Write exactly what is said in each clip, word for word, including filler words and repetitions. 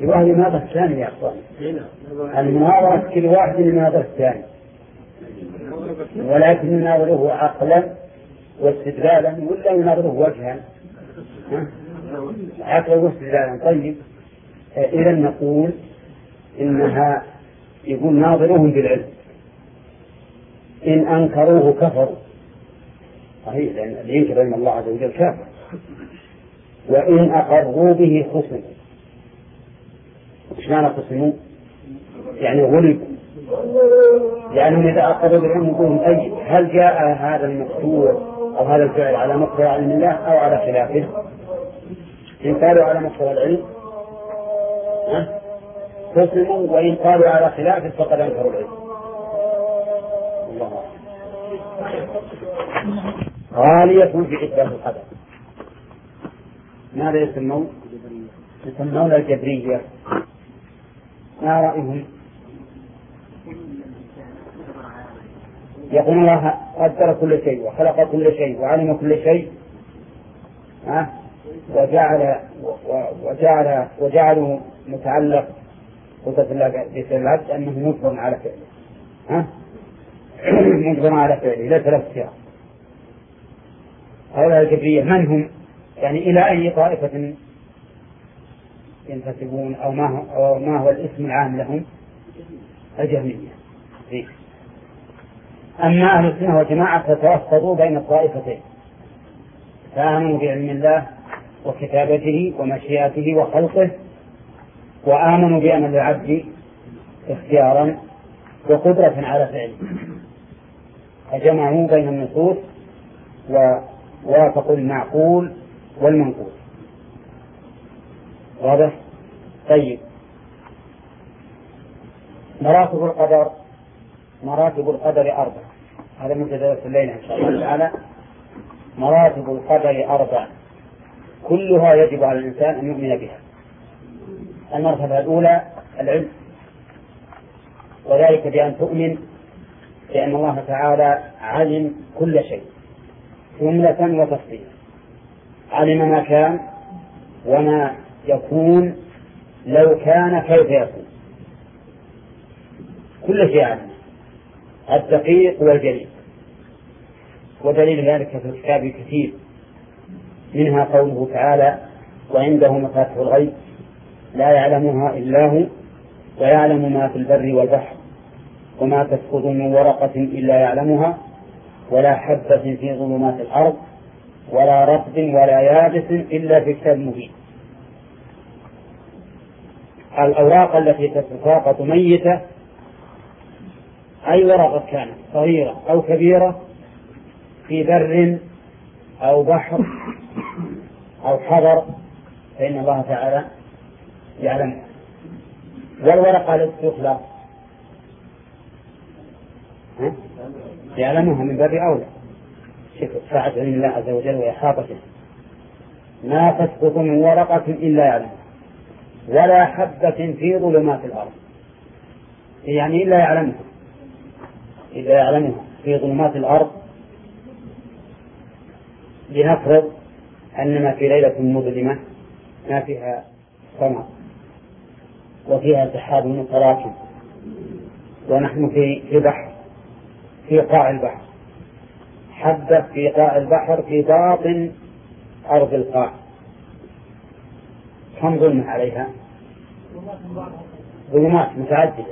الواحد لماذا الثاني يا أخوان؟ المناظرة كل واحد لماذا الثاني، ولكن يناظره عقلا واستدلالا ولا يناظره وجها؟ عقلا واستدلالا. طيب إذا نقول إنها يقول ناظرهم بالعلم، إن أنكروه كفروا، صحيح، لأن اللي ينكر أن الله عز وجل كافر. وإن أقروا به خصموا. إيش معنى خصموا؟ يعني غلبوا، لأنهم إذا أقروا بالعلم يقولون أي هل جاء هذا المقتول أو هذا الفعل على مقتضى علم الله أو على خلافه؟ إن قالوا على مقتضى العلم خصموا، وإن قالوا على خلافه فقد أنكروا العلم. الله غالية في عدة القدر. ماذا يسمون؟ يسمون الجبرية. ما رأيهم؟ يقول الله قدر كل شيء وخلق كل شيء وعلم كل شيء، ها؟ وجعل وجعل وجعله متعلق قدرة الله بفعل العبد أنه مجبر على فعله، ها؟ مجبر على فعله لا ثلاث سياق. هؤلاء الجبرية من هم؟ يعني إلى أي طائفة ينتسبون أو ما هو, أو ما هو الاسم العام لهم؟ الجهمية. أما أهل السنة والجماعة فتوسطوا بين الطائفتين، فآمنوا بعلم الله وكتابته ومشيئته وخلقه، وآمنوا بأن للعبد اختيارا وقدرة على فعله، فجمعوا بين النصوص ووافقوا المعقول والمنقول. واضح؟ طيب، مراتب القدر مراتب القدر أربع، هذا متدرس الليلة إن شاء الله تعالى. مراتب القدر أربع كلها يجب على الإنسان أن يؤمن بها. المرتبة الأولى العلم، وذلك بأن تؤمن بأن الله تعالى علم كل شيء جملة وتفصيلا، علم ما كان وما يكون لو كان كيف يكون، كل شيء علم، الدقيق والجليل. ودليل ذلك في الكتاب كثير، منها قوله تعالى وعنده مفاتيح الغيب لا يعلمها إلا هو ويعلم ما في البر والبحر وما تسقط من ورقة إلا يعلمها ولا حبة في ظلمات الأرض ولا رطب ولا يابس إلا في كتاب مبين. الأوراق التي تتساقط ميتة، أي ورقة كانت صغيرة أو كبيرة، في بر أو بحر أو حضر، فإن الله تعالى يعلمها. والورقة التي تخلق يعلمها من بر أولى، ساعة علم الله عز وجل وإحاطته، ما تسقط من ورقة إلا يعلمها ولا حبة في ظلمات الأرض، يعني إلا يعلمها، إذا يعلمها في ظلمات الأرض. لنفرض أننا في ليلة مظلمة ما فيها قمر وفيها سحاب متراكم ونحن في في بحر، في قاع البحر، حبة في قاع البحر في باطن أرض القاع، كم ظلمة عليها؟ ظلمات متعددة.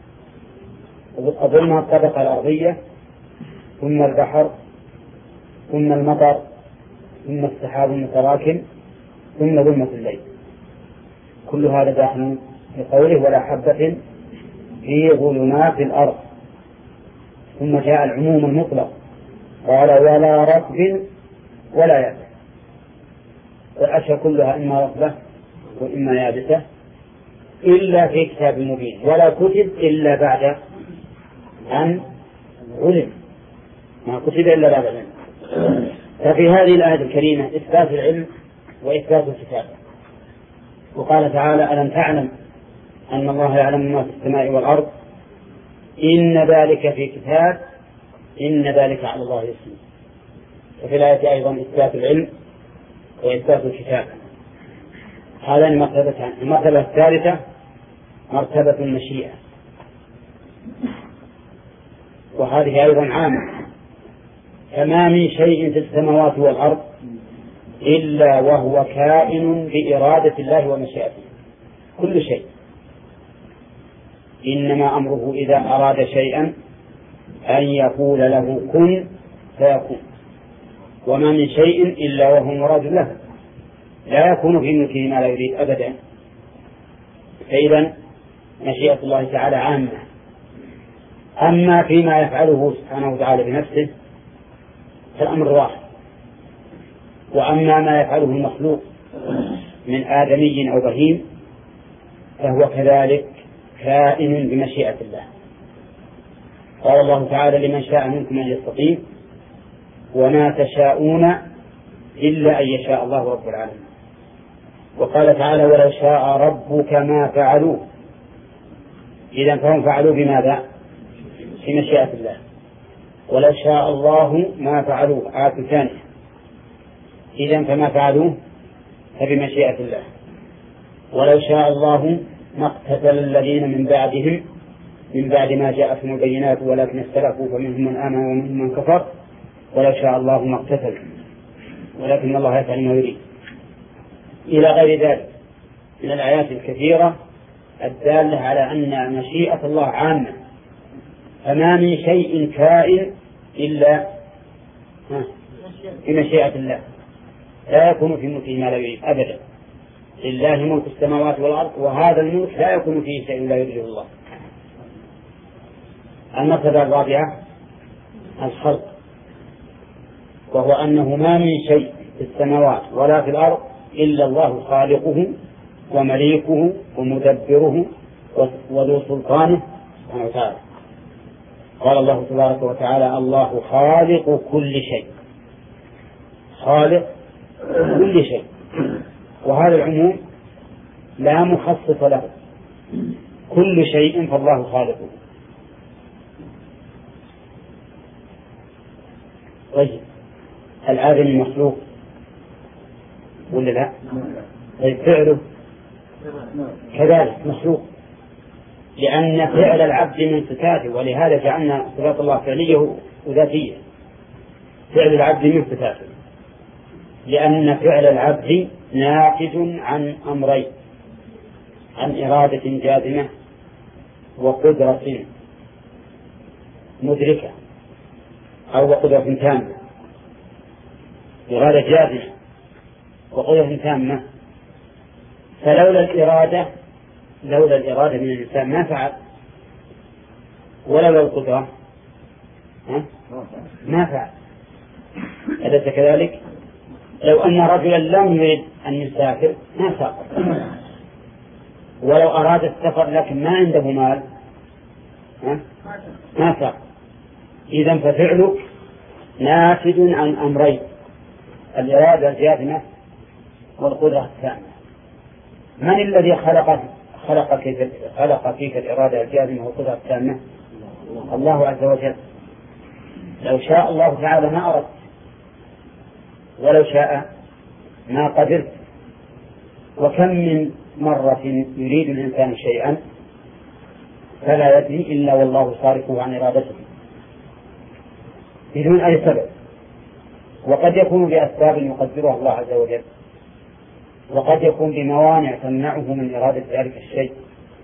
ظلمها الطبقة الأرضية ثم البحر ثم المطر ثم السحاب المتراكم ثم ظلمة الليل. كل هذا داخل في قوله ولا حبة في ظلمات الأرض. ثم جاء العموم المطلق قال ولا رطب ولا يابس، والأشياء كلها إما رطبة وإما يابسة إلا في كتاب مبين، ولا كتب إلا بعد أن علم، ما كتب إلا بعد العلم. ففي هذه الآية الكريمة إثبات العلم وإثبات الكتاب. وقال تعالى ألم تعلم أن الله يعلم ما في السماء والأرض إن ذلك في كتاب إن ذلك على الله يسير. وفي الآية أيضا إثبات العلم وإثبات الكتاب. هذان مرتبتان. المرتبة الثالثة مرتبة المشيئة، وهذه أيضا عامة. فما من شيء في السماوات والأرض إلا وهو كائن بإرادة الله ومشيئته، كل شيء. إنما أمره إذا أراد شيئا أن يقول له كن فيكون، وما من شيء إلا وهو مراد له، لا يكون في ملكه ما لا يريد أبدا. فإذا مشيئة الله تعالى عامة. أما فيما يفعله سبحانه وتعالى بنفسه فالأمر واحد، وأما ما يفعله المخلوق من آدمي أو بهيم فهو كذلك كائن بمشيئة الله. قال الله تعالى لمن شاء منكم أن يستقيم وما تشاءون إلا أن يشاء الله رب العالمين. وقال تعالى ولو شاء ربك ما فعلوه. إذن فهم فعلوا بماذا؟ في مشيئة الله. ولو شاء الله ما فعلوه آية ثانية. إذن فما فعلوه فبمشيئة الله. ولو شاء الله ما اقتتل الذين من بعدهم من بعد ما جاءتهم البينات ولكن اختلفوا فمنهم من آمن ومنهم من كفر ولو شاء الله ما اقتتل ولكن الله يفعل ما يريد، إلى غير ذلك من الآيات الكثيرة الدالة على أن مشيئة الله عامة. فما من شيء كائن إلا بمشيئة الله، لا يكون في ملكه ما لا يريد أبدا. لله ملك السماوات والأرض، وهذا الملك لا يكون فيه شيء لا يريده الله. المرتبة الرابعة الخلق، وهو أنه ما من شيء في السماوات ولا في الأرض إلا الله خالقه ومليكه ومدبره وذو سلطانه سبحانه وتعالى. قال الله تبارك وتعالى الله خالق كل شيء، خالق كل شيء، وهذا العموم لا مخصص له، كل شيء فالله خالقه. طيب الآدم مخلوق ولا لا؟ طيب فعله كذلك مخلوق، لأن فعل العبد من صفاته، ولهذا جعلنا صفات الله فعلية وذاتية. فعل العبد من صفاته، لأن فعل العبد ناتج عن أمرين: عن إرادة جازمة وقدرة مدركة، أو قدرة تامة. إرادة جازمة وقدرة تامة. فلولا الإرادة لولا الإرادة من الإنسان ما فعل، ولولا القدرة ما فعل. أليس كذلك؟ لو أن رجلا لم يريد أن يسافر ما سافر، ولو أراد السفر لكن ما عنده مال ما سافر. إذن ففعلك ناتج عن أمرين: الإرادة الجازمة والقدرة التامة. من الذي خلق خلق كيف خلق فيك الإرادة الجازمة والقدرة التامة؟ الله عز وجل. لو شاء الله تعالى ما أردت، ولو شاء ما قدرت. وكم من مرة يريد الإنسان شيئا فلا يدري إلا والله صارفه عن إرادته بدون أي سبب، وقد يكون بأسباب يقدرها الله عز وجل، وقد يكون بموانع تمنعه من إرادة ذلك الشيء.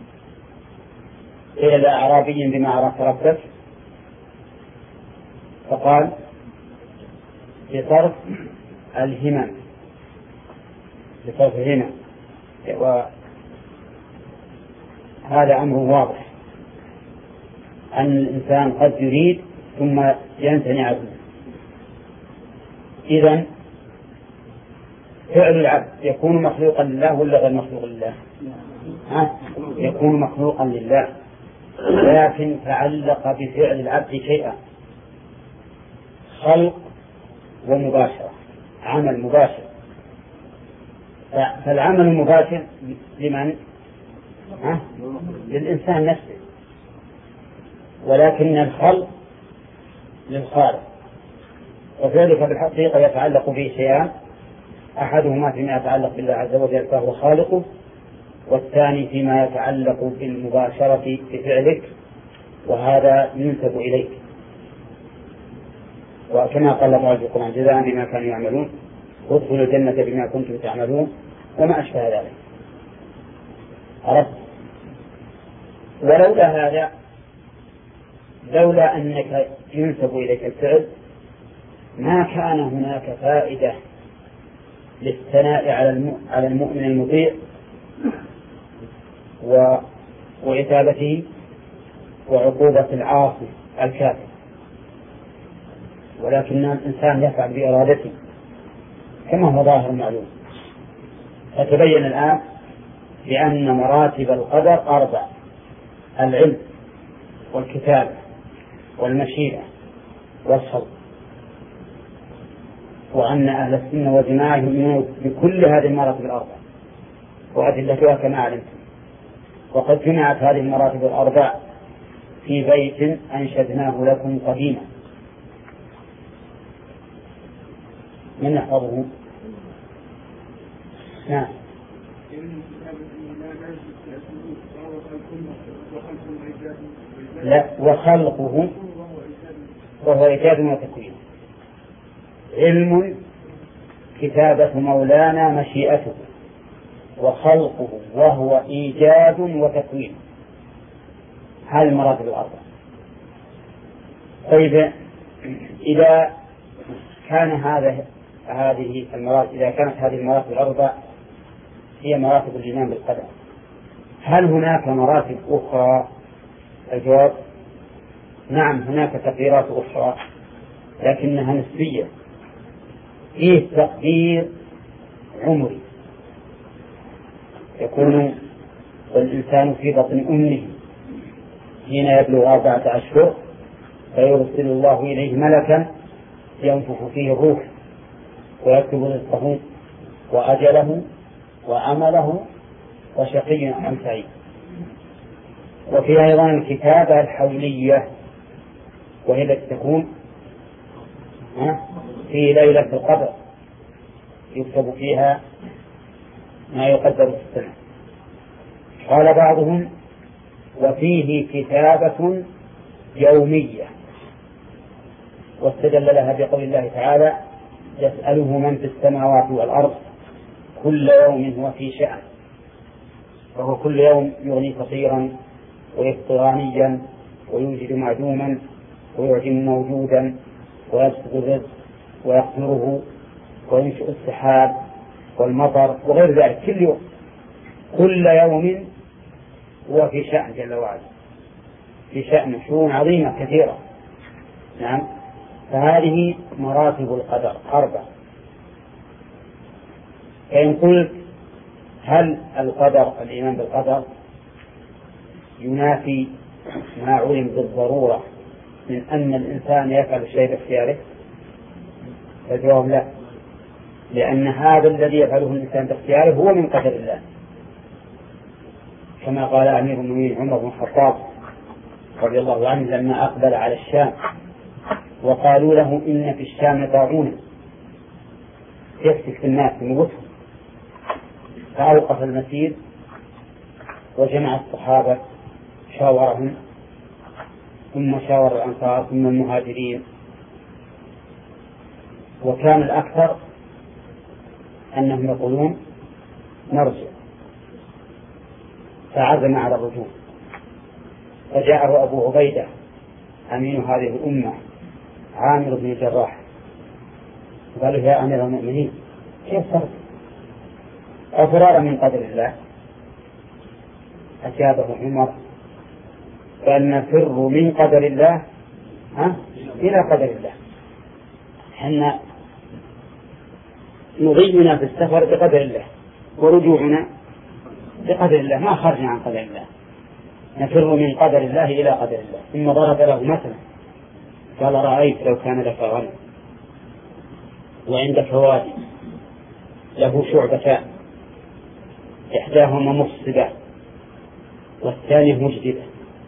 قيل لأعرابي بما عرفت ربك فقال بصرف الهمم، بصرف الهمم. وهذا أمر واضح أن الإنسان قد يريد ثم يمتنع عنه. إذن فعل العبد يكون مخلوقا لله ولا غير مخلوق لله؟ ها؟ يكون مخلوقا لله، لكن تعلق بفعل العبد شيئا: خلق ومباشرة، عمل مباشر. فالعمل المباشر لمن؟ ها؟ للإنسان نفسه، ولكن الخلق للخالق. وذلك بالحقيقة يتعلق به شيئان: أحدهما فيما يتعلق بالله عز وجل فهو خالقه، والثاني فيما يتعلق بالمباشرة بفعلك وهذا ينسب إليك. وكما قال الله في القرآن جزاء بما كانوا يعملون وادخلوا الجنة بما كنتم تعملون وما أشبه ذلك. عرفت؟ ولولا هذا، لولا أنك ينسب إليك الفعل ما كان هناك فائدة للثناء على المؤمن المطيع وعتابته وعقوبة العاصي الكافر، ولكن الإنسان يفعل بإرادته كما هو ظاهر معلوم. فتبين الآن بأن مراتب القدر أربع: العلم والكتابة والمشيئة والصبر، وأن أهل السنة والجماعة يؤمنون بكل هذه المراتب الأربع وأدلتها كما علمتم. وقد جمعت هذه المراتب الأربع في بيت أنشدناه لكم قديما. من يحفظه؟ نعم. لا، وخلقه وهو إيجاد وتكوين. علم كتابة مولانا مشيئته، وخلقه وهو إيجاد وتكوين. هذه المراتب الأربع. طيب، إذا كان هذا هذه المراتب إذا كانت هذه المراتب الأربع هي مراتب الإيمان بالقدر، هل هناك مراتب أخرى؟ الجواب: نعم، هناك تقديرات أخرى لكنها نسبية. فيه تقدير عمري، يكون الإنسان في بطن أمه حين يبلغ أربعة أشهر فيرسل الله إليه ملكا ينفخ فيه الروح ويكتب رزقه وأجله وعمله وشقي أم سعيد. وفي أيضا الكتابة الحولية وهي التي تكون في ليلة القدر يكتب فيها ما يقدر في السنة. قال بعضهم: وفيه كتابة يومية، واستدل لها بقول الله تعالى: يسأله من في السماوات والأرض كل يوم هو في شأن. وهو كل يوم يغني فقيرا ويفطر غنيا ويوجد معدوما ويعدم موجودا ويبسط الرزق ويقدره وينشئ السحاب والمطر وغير ذلك. كل يوم كل يوم هو في شأن جل وعلا، في شأن شؤون عظيمة كثيرة. نعم. فهذه مراتب القدر أربع. فإن قلت هل القدر الإيمان بالقدر ينافي ما علم بالضرورة من أن الإنسان يفعل الشيء باختياره؟ الجواب: لا، لأن هذا الذي يفعله الإنسان باختياره هو من قدر الله، كما قال أمير المؤمنين عمر بن الخطاب رضي الله عنه لما أقبل على الشام وقالوا له: إن في الشام طاعون يفتك في الناس يموتهم. فأوقف المسير وجمع الصحابة شاورهم، ثم شاور الأنصار ثم المهاجرين، وكان الأكثر أنهم يقولون نرجع، فعزم على الرجوع. فجاءه أبو عبيدة أمين هذه الأمة عامر بن الجراح قال: يا أمير المؤمنين، كيف ترجع؟ أفرار من قدر الله؟ أجابه عمر: قال: نفر من قدر الله ها إلى قدر الله. حنا نضينا في السفر بقدر الله ورجوعنا بقدر الله، ما خرجنا عن قدر الله. نفر من قدر الله إلى قدر الله. ثم ضرب له مثلا قال: رأيت لو كان لك غنم وعندك وادي له شعبتان إحداهما مفسدة والثانية مجدبة،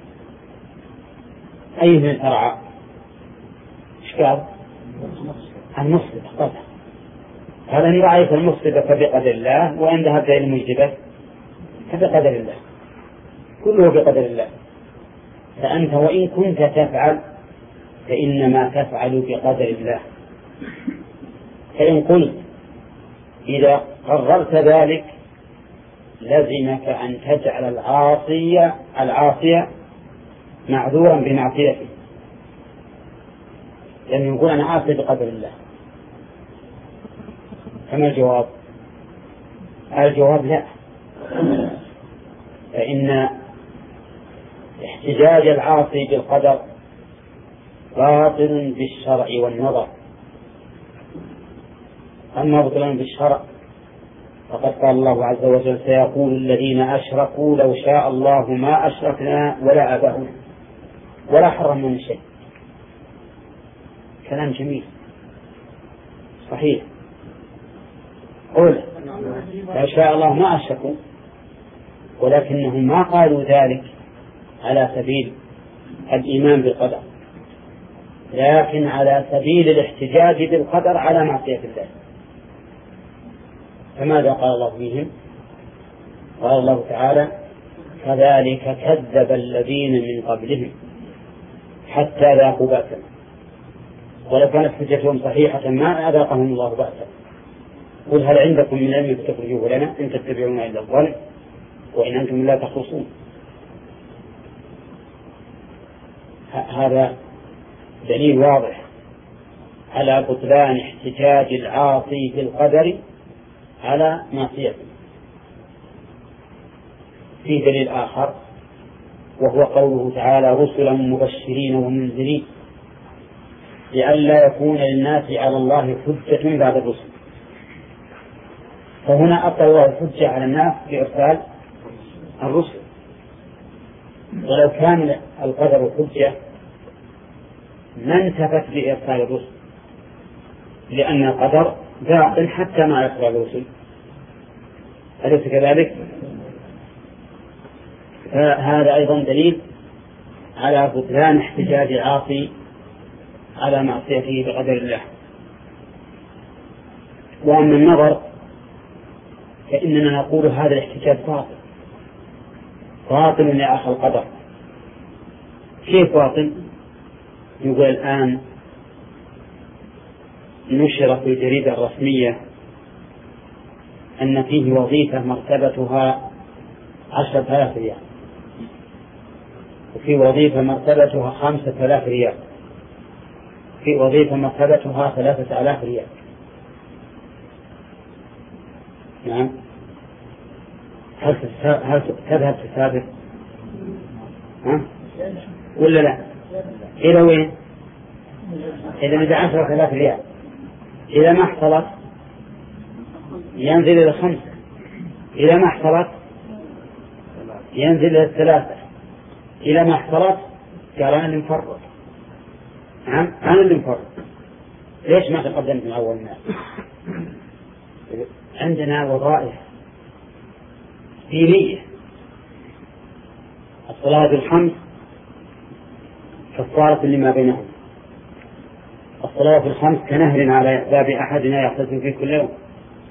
أي من الأرعى؟ إيش قال؟ المفسدة طبعا. هل إن رأيت المفسد فبقدر الله، وإن ذهبت إلى الموجبات فبقدر الله، كله بقدر الله. فأنت وإن كنت تفعل فإنما تفعل بقدر الله. فإن قلت إذا قررت ذلك لزمك أن تجعل العاصي العاصي معذورا بمعصيته، لأنه يقول أنا عاصي بقدر الله. فما الجواب؟ الجواب لا، فإن احتجاج العاصي بالقدر باطل بالشرع والنظر. أما بطلان بالشرع فقد قال الله عز وجل سيقول الذين أشركوا لو شاء الله ما أشركنا ولا آباؤنا ولا حرمنا من شيء. كلام جميل صحيح. قل لو شاء الله ما أشركوا، ولكنهم ما قالوا ذلك على سبيل الإيمان بالقدر، لكن على سبيل الاحتجاج بالقدر على معصية الله. فماذا قال الله فيهم؟ قال الله تعالى كذلك كذب الذين من قبلهم حتى ذاقوا بأسا، ولو كانت حجتهم صحيحة ما أذاقهم الله بأسا. قل هل عندكم من علم فتخرجوه لنا إن تتبعون إلا الظن وإن أنتم لا تخرصون. هذا دليل واضح على بطلان احتجاج العاصي بالقدر على معصيته. في دليل آخر وهو قوله تعالى رسلا مبشرين ومنذرين لئلا يكون للناس على الله حجة بعد الرسل. فهنا أبطل الله الحجة على الناس بإرسال الرسل، ولو كان القدر حجة ما انتفت بإرسال الرسل، لأن القدر باطل حتى مع إرسال الرسل، أليس كذلك؟ فهذا أيضا دليل على بطلان احتجاج العاصي على معصيته بقدر الله. وأما النظر فإننا نقول هذا الاحتجاج باطل باطل يا أخي القدر. كيف باطل؟ يقول الآن نشر في الجريدة الرسمية أن فيه وظيفة مرتبتها عشرة آلاف ريال، وفي وظيفة مرتبتها خمسة آلاف ريال، في وظيفة مرتبتها ثلاثة آلاف ريال. نعم، هل هل تذهب تسابق؟ ها؟ ولا لا؟ إلى وين؟ إذا إذا عشرة آلاف ريال، إذا ما احصلت ينزل إلى خمسة، إذا ما احصلت ينزل إلى الثلاثة، إذا ما احصلت قال أنا اللي مفرط. نعم أنا اللي مفرط. ليش ما تقدمت من أول الناس؟ عندنا وظائف دينية، الصلاة الخمس كفارة لما بينهم، الصلاة الخمس كنهر على باب أحدنا يغتسل فيه كل يوم،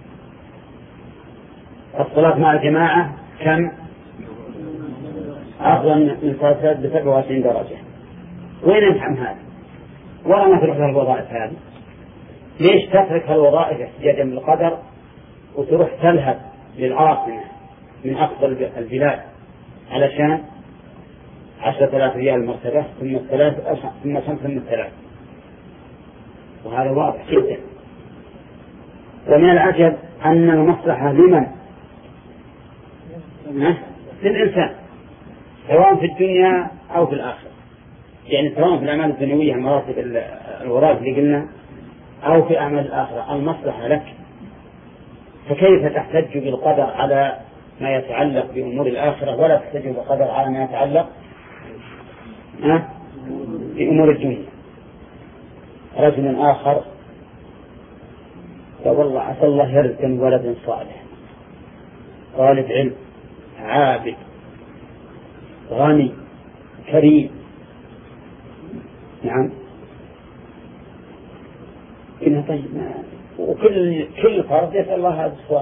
الصلاة مع الجماعة كم؟ أفضل من صلاة بسبع وعشرين درجة. وين نفهم هذا؟ ولا ما تروح الوظائف هذه؟ ليش تترك الوظائف احتجاجا بالقدر وتروح تذهب للعاصمة من أقصى البلاد علشان عشرة آلاف ريال مرتبة ثم الثلاث ثم خمسة ثم الثلاث؟ وهذا واضح جدا. ومن العجب أن المصلحة لمن؟ للإنسان، سواء في الدنيا أو في الآخرة، يعني سواء في الأعمال الدنيوية مراتب الوظائف اللي قلنا أو في أعمال الآخرة المصلحة لك. فكيف تحتج بالقدر على ما يتعلق بأمور الآخرة ولا تحتج بالقدر على ما يتعلق بأمور الدنيا؟ رجل آخر والله عسى الله يرزقني ولد صالح، طالب علم عابد غني كريم. نعم، إنه طيب وكل كل فرد يسأل الله هذا السؤال،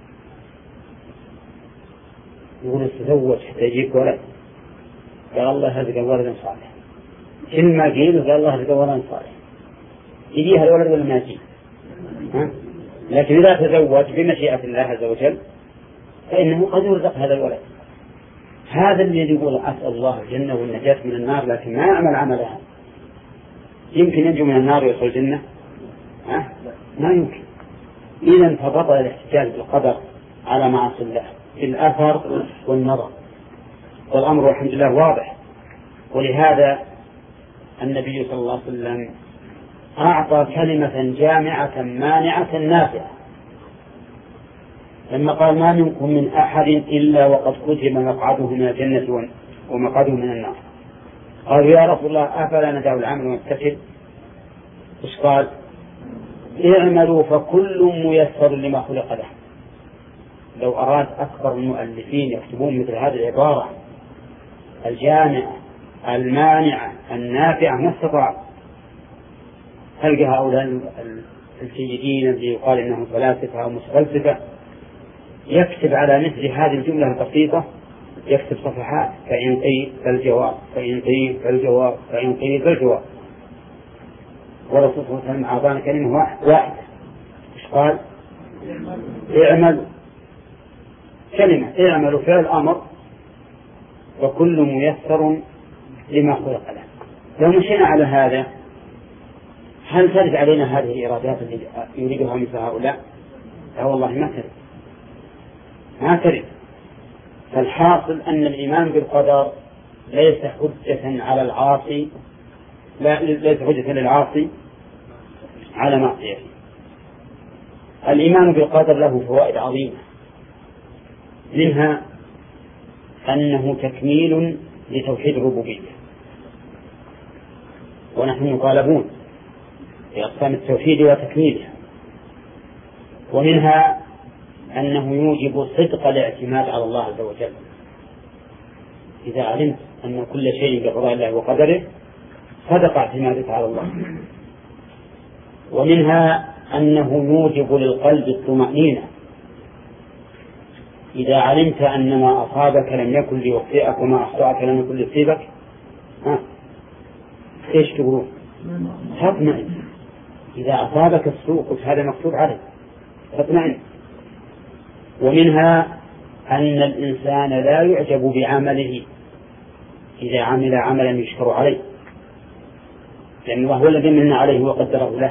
يقول تزوج حتى يجيك ولد، قال الله هذا ولد صالح، كل ما قيل قال الله هذا ولد صالح، يجيها الولد ولا ما يجي؟ لكن إذا تزوج بمشيئة الله عز وجل فإنه قد يرزق هذا الولد. هذا الذي يقول أسأل الله الجنة والنجاة من النار لكن ما يعمل عملها، يمكن ينجو من النار ويدخل الجنة؟ أه؟ ما يمكن. إذا فبطل الاحتجاج بالقدر على معاصي الله بالأثر والنظر، والأمر الحمد لله واضح. ولهذا النبي صلى الله عليه وسلم أعطى كلمة جامعة مانعة نافعة لما قال ما منكم من أحد إلا وقد كتب مقعده من الجنة ومقعده من النار. قالوا يا رسول الله أفلا ندع العمل ونتكل؟ إيش قال؟ اعملوا فكل ميسر لما خلق له. لو أراد أكبر المؤلفين يكتبون مثل هذه العبارة الجامعة المانعة النافعة ما استطاع. تلقى هؤلاء الجيدين الذي يقال إنهم فلاسفة أو متفلسفة يكتب على مثل هذه الجملة البسيطة يكتب صفحات فإن قيل فالجواب فإن قيل فالجواب فإن قيل فالجواب. والرسول صلى الله عليه وسلم أعطانا كلمة واحدة إيش قال؟ اعمل كلمة اعملوا فعل أمر وكل ميسر لما خلق له. لو مشينا على هذا هل ترد علينا هذه الإرادات التي يريدها مثل هؤلاء؟ لا والله ما ترد ما ترد. فالحاصل أن الإيمان بالقدر ليس حجة على العاصي، لا ليس حجة للعاصي على معصيته. الإيمان بالقدر له فوائد عظيمة، منها أنه تكميل لتوحيد الربوبية، ونحن مطالبون بأقسام التوحيد وتكميلها. ومنها أنه يوجب صدق الاعتماد على الله عز وجل. إذا علمت أن كل شيء بقضاء الله وقدره صدق اعتمادك على الله. ومنها أنه يوجب للقلب الطمأنينة. إذا علمت أن ما أصابك لم يكن ليخطئك وما أخطأك لم يكن ليصيبك ها إيش تقولون؟ تطمئن. إذا أصابك السوء قلت هذا مكتوب عليه تطمئن. ومنها أن الإنسان لا يعجب بعمله إذا عمل عملا يشكر عليه، لأنه هو الذي من عليه وقدره له.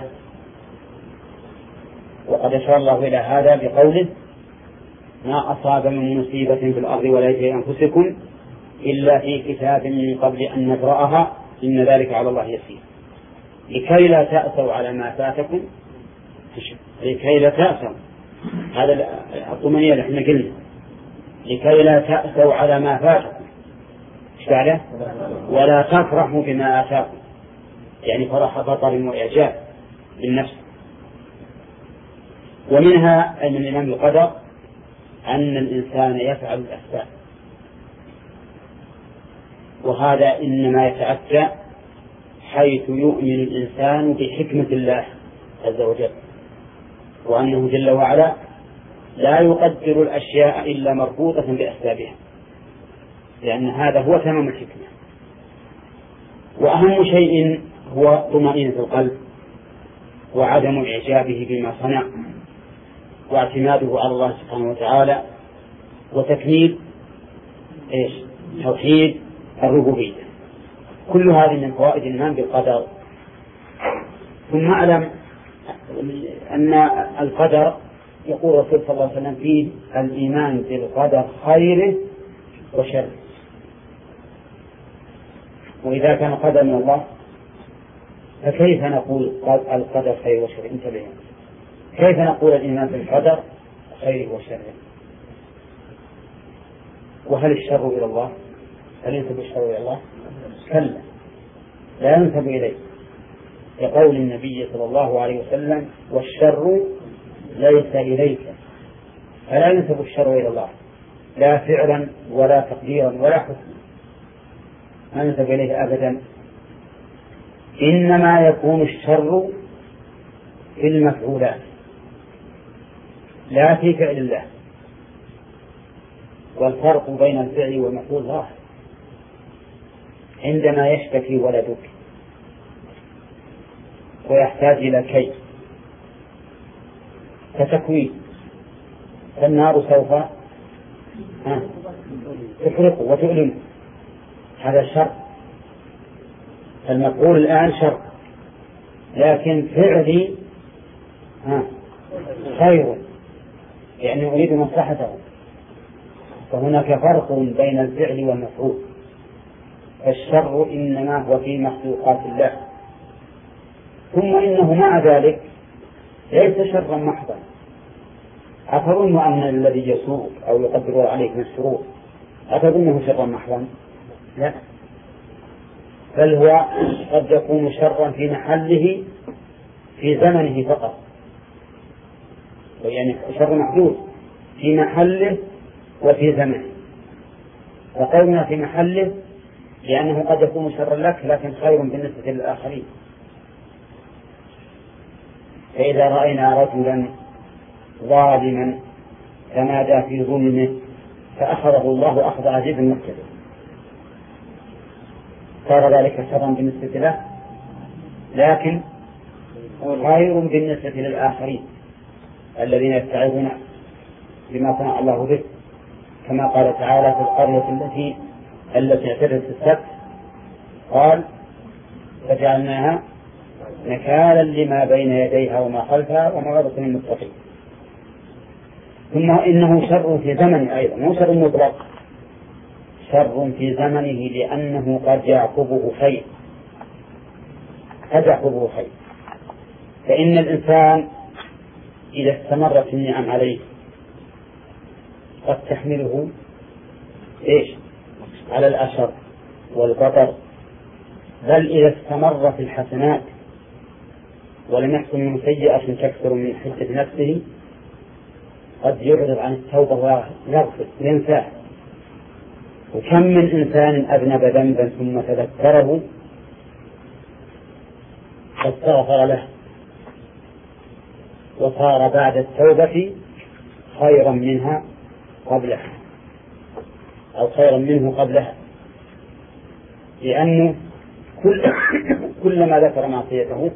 وقد أشار الله إلى هذا بقوله ما أصاب من مصيبة في الأرض ولا في أنفسكم إلا في كتاب من قبل أن نبرأها إن ذلك على الله يسير. لكي لا تأسوا على ما فاتكم لكي لا تأسوا هذا الطمأنينة اللي احنا قلنا لكي لا تأسوا على ما فاتكم ولا تفرحوا بما آتاكم، يعني فرح بطر وإعجاب بالنفس. ومنها أي من الإيمان بالقدر أن الإنسان يفعل الأسباب، وهذا إنما يتأتى حيث يؤمن الإنسان بحكمة الله عز وجل، وأنه جل وعلا لا يقدر الأشياء إلا مربوطة بأسبابها، لأن هذا هو تمام الحكمة. وأهم شيء هو طمأنينة القلب وعدم إعجابه بما صنع واعتماده على الله سبحانه وتعالى وتكميل إيش؟ توحيد الربوبية. كل هذه من فوائد الإيمان بالقدر. ثم أعلم أن القدر يقول الرسول صلى الله عليه وسلم فيه الإيمان بالقدر خيره وشره. وإذا كان قدر من الله فكيف نقول القدر خير وشر؟ انتبهوا، كيف نقول الإيمان بالقدر خير وشر؟ وهل الشر إلى الله؟ هل ينسب الشر إلى الله؟ كلا، لا ينسب إليه، يقول النبي صلى الله عليه وسلم والشر ليس إليك، فلا ينسب الشر إلى الله لا فعلا ولا تقديرا ولا حكما، ما ينسب إليه أبدا. إنما يكون الشر في المفعولات لا في فعل الله. والفرق بين الفعل والمفعول ظاهر. عندما يشتكي ولدك ويحتاج إلى كي كتكوين، فالنار سوف تحرقه وتؤلمه، هذا شر. المفعول الآن شر، لكن فعلي خير، يعني أريد مصلحته. فهناك فرق بين الفعل والمفعول. فالشر إنما هو في مخلوقات الله، ثم إنه مع ذلك ليس شرا محضا. أتظن أن الذي يسوء أو يقدر عليك من الشرور أتظنه شرا محضا؟ لا، بل هو قد يكون شرا في محله في زمنه فقط، يعني شر محدود في محله وفي زمنه. وقولنا في محله لأنه قد يكون شرا لك لكن خير بالنسبة للآخرين. فإذا رأينا رجلا ظالما تمادى في ظلمه فأخذه الله أخذ عزيز مقتدر، صار ذلك شرا بالنسبة له لكن خير بالنسبة للآخرين الذين يستعيذون بما صنع الله به، كما قال تعالى في القرية التي التي اعتدت السبت قال فجعلناها نكالا لما بين يديها وما خلفها وموعظة للمتقين. ثم إنه شر في زمنه أيضا، مو شر مطلق، شر في زمنه لأنه قد يعقبه خير، قد يعقبه خير. فإن الإنسان إذا استمرت النعم عليه قد تحمله إيش على الأشر والبطر، بل إذا استمر في الحسنات ولم يحصل منه سيئة تكثر من حدة نفسه قد يعرض عن التوبة ويغفر وينساه. وكم من إنسان أذنب ذنبا ثم تذكره فاستغفر له وصار بعد التوبة خيرا منها قبلها أو خيرا منه قبلها، لأنه كل كلما ذكر معصيته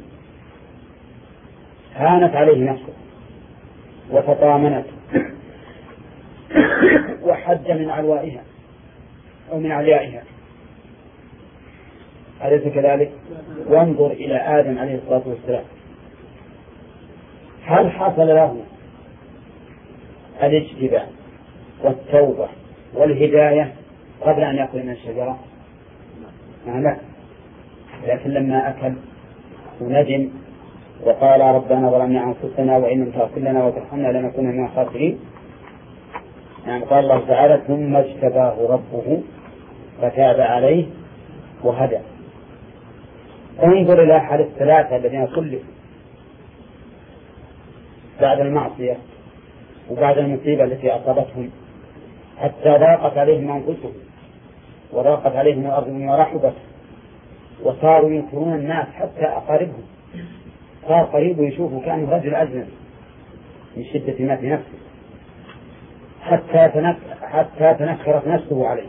هانت عليه نفسه وتطامنت وحد من علوائها أو من عليائها. أليس كذلك؟ وانظر إلى آدم عليه الصلاة والسلام، هل حصل له الاجتباء والتوبة والهداية قبل أن يأكل من الشجرة؟ لا، لكن لما أكل وندم وقال ربنا ظلمنا أنفسنا وإن لم تغفر لنا وترحمنا لنكون من الخاسرين، يعني قال الله تعالى ثم اجتباه ربه فتاب عليه وهدى. انظر إلى حال الثلاثة الذين خلفوا بعد المعصية وبعد المصيبة التي أصابتهم حتى ضاقت عليهم أنفسهم وضاقت عليهم الأرض بما رحبت وصاروا ينكرون الناس حتى أقاربهم. صار قريب يشوفه كان رجل أجنبي من شدة ما في نفسه حتى تنك... حتى تنكرت نفسه عليه.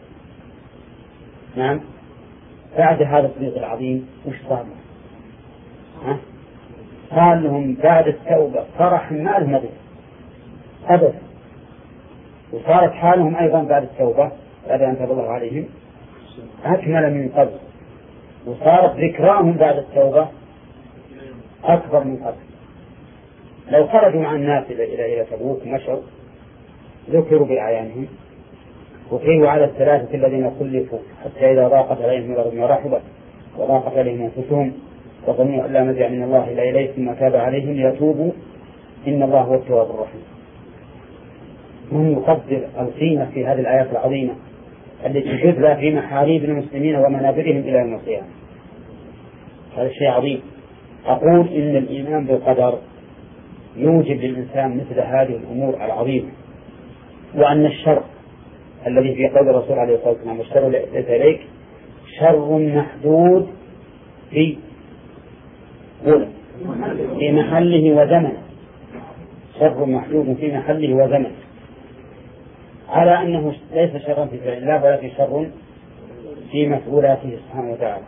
نعم، بعد هذا الصديق العظيم وش صار؟ ها؟ قال لهم بعد التوبة فرح ما له مضي أبدا، وصارت حالهم أيضا بعد التوبة بعد أن تاب الله عليهم أكمل من قبل، وصارت ذكراهم بعد التوبة أكبر من قبل. لو خرجوا مع الناس إلى إلى إلى تبوك مشوا ذكروا بأعيانهم وقيلوا على الثلاثة الذين خلفوا حتى إذا ضاقت عليهم الأرض بما رحبت وضاقت عليهم أنفسهم وظنوا أن لا ملجأ من الله إلا إليه ثم تاب عليهم ليتوبوا إن الله هو التواب الرحيم. من يقدر القيمة في هذه الآيات العظيمة التي تتلى في محاريب المسلمين ومنابرهم إلى يوم القيامة؟ هذا شيء عظيم. أقول إن الإيمان بالقدر يوجب للإنسان مثل هذه الأمور العظيمة، وأن الشر الذي في قول الرسول عليه الصلاة والسلام والشر ليس إليك شر محدود في في محله وزمنه، شر محلول في محله وزمن، على أنه ليس شرا في فعل الله ولكن شر في مفعولاته سبحانه وتعالى.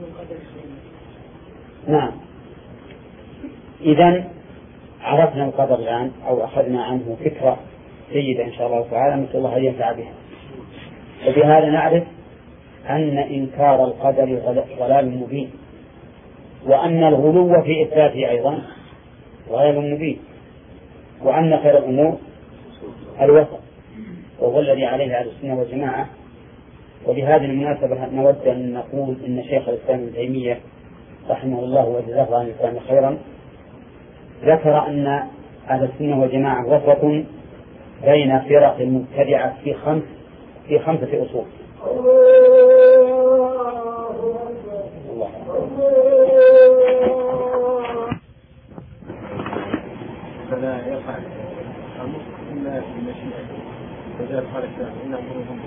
نعم. إذن عرفنا القدر الآن أو أخذنا عنه فكرة جيدة إن شاء الله تعالى، نسأل الله أن ينفع بها. وبهذا نعرف أن إنكار القدر ضلال مبين، وأن الغلو في إثباته أيضا ضلال مبين، وأن خير الأمور الوسط، وهو الذي عليه أهل السنة والجماعة. وبهذه المناسبة نود أن نقول إن شيخ الإسلام ابن تيمية رحمه الله وجزاه عن الإسلام خيرا ذكر أن أهل السنة والجماعة وسط بين فرق المبتدعة في خمس في خمسة أصول. الله. فلا يقع إلا في المشيئة وجاء الحركة إن أمرهم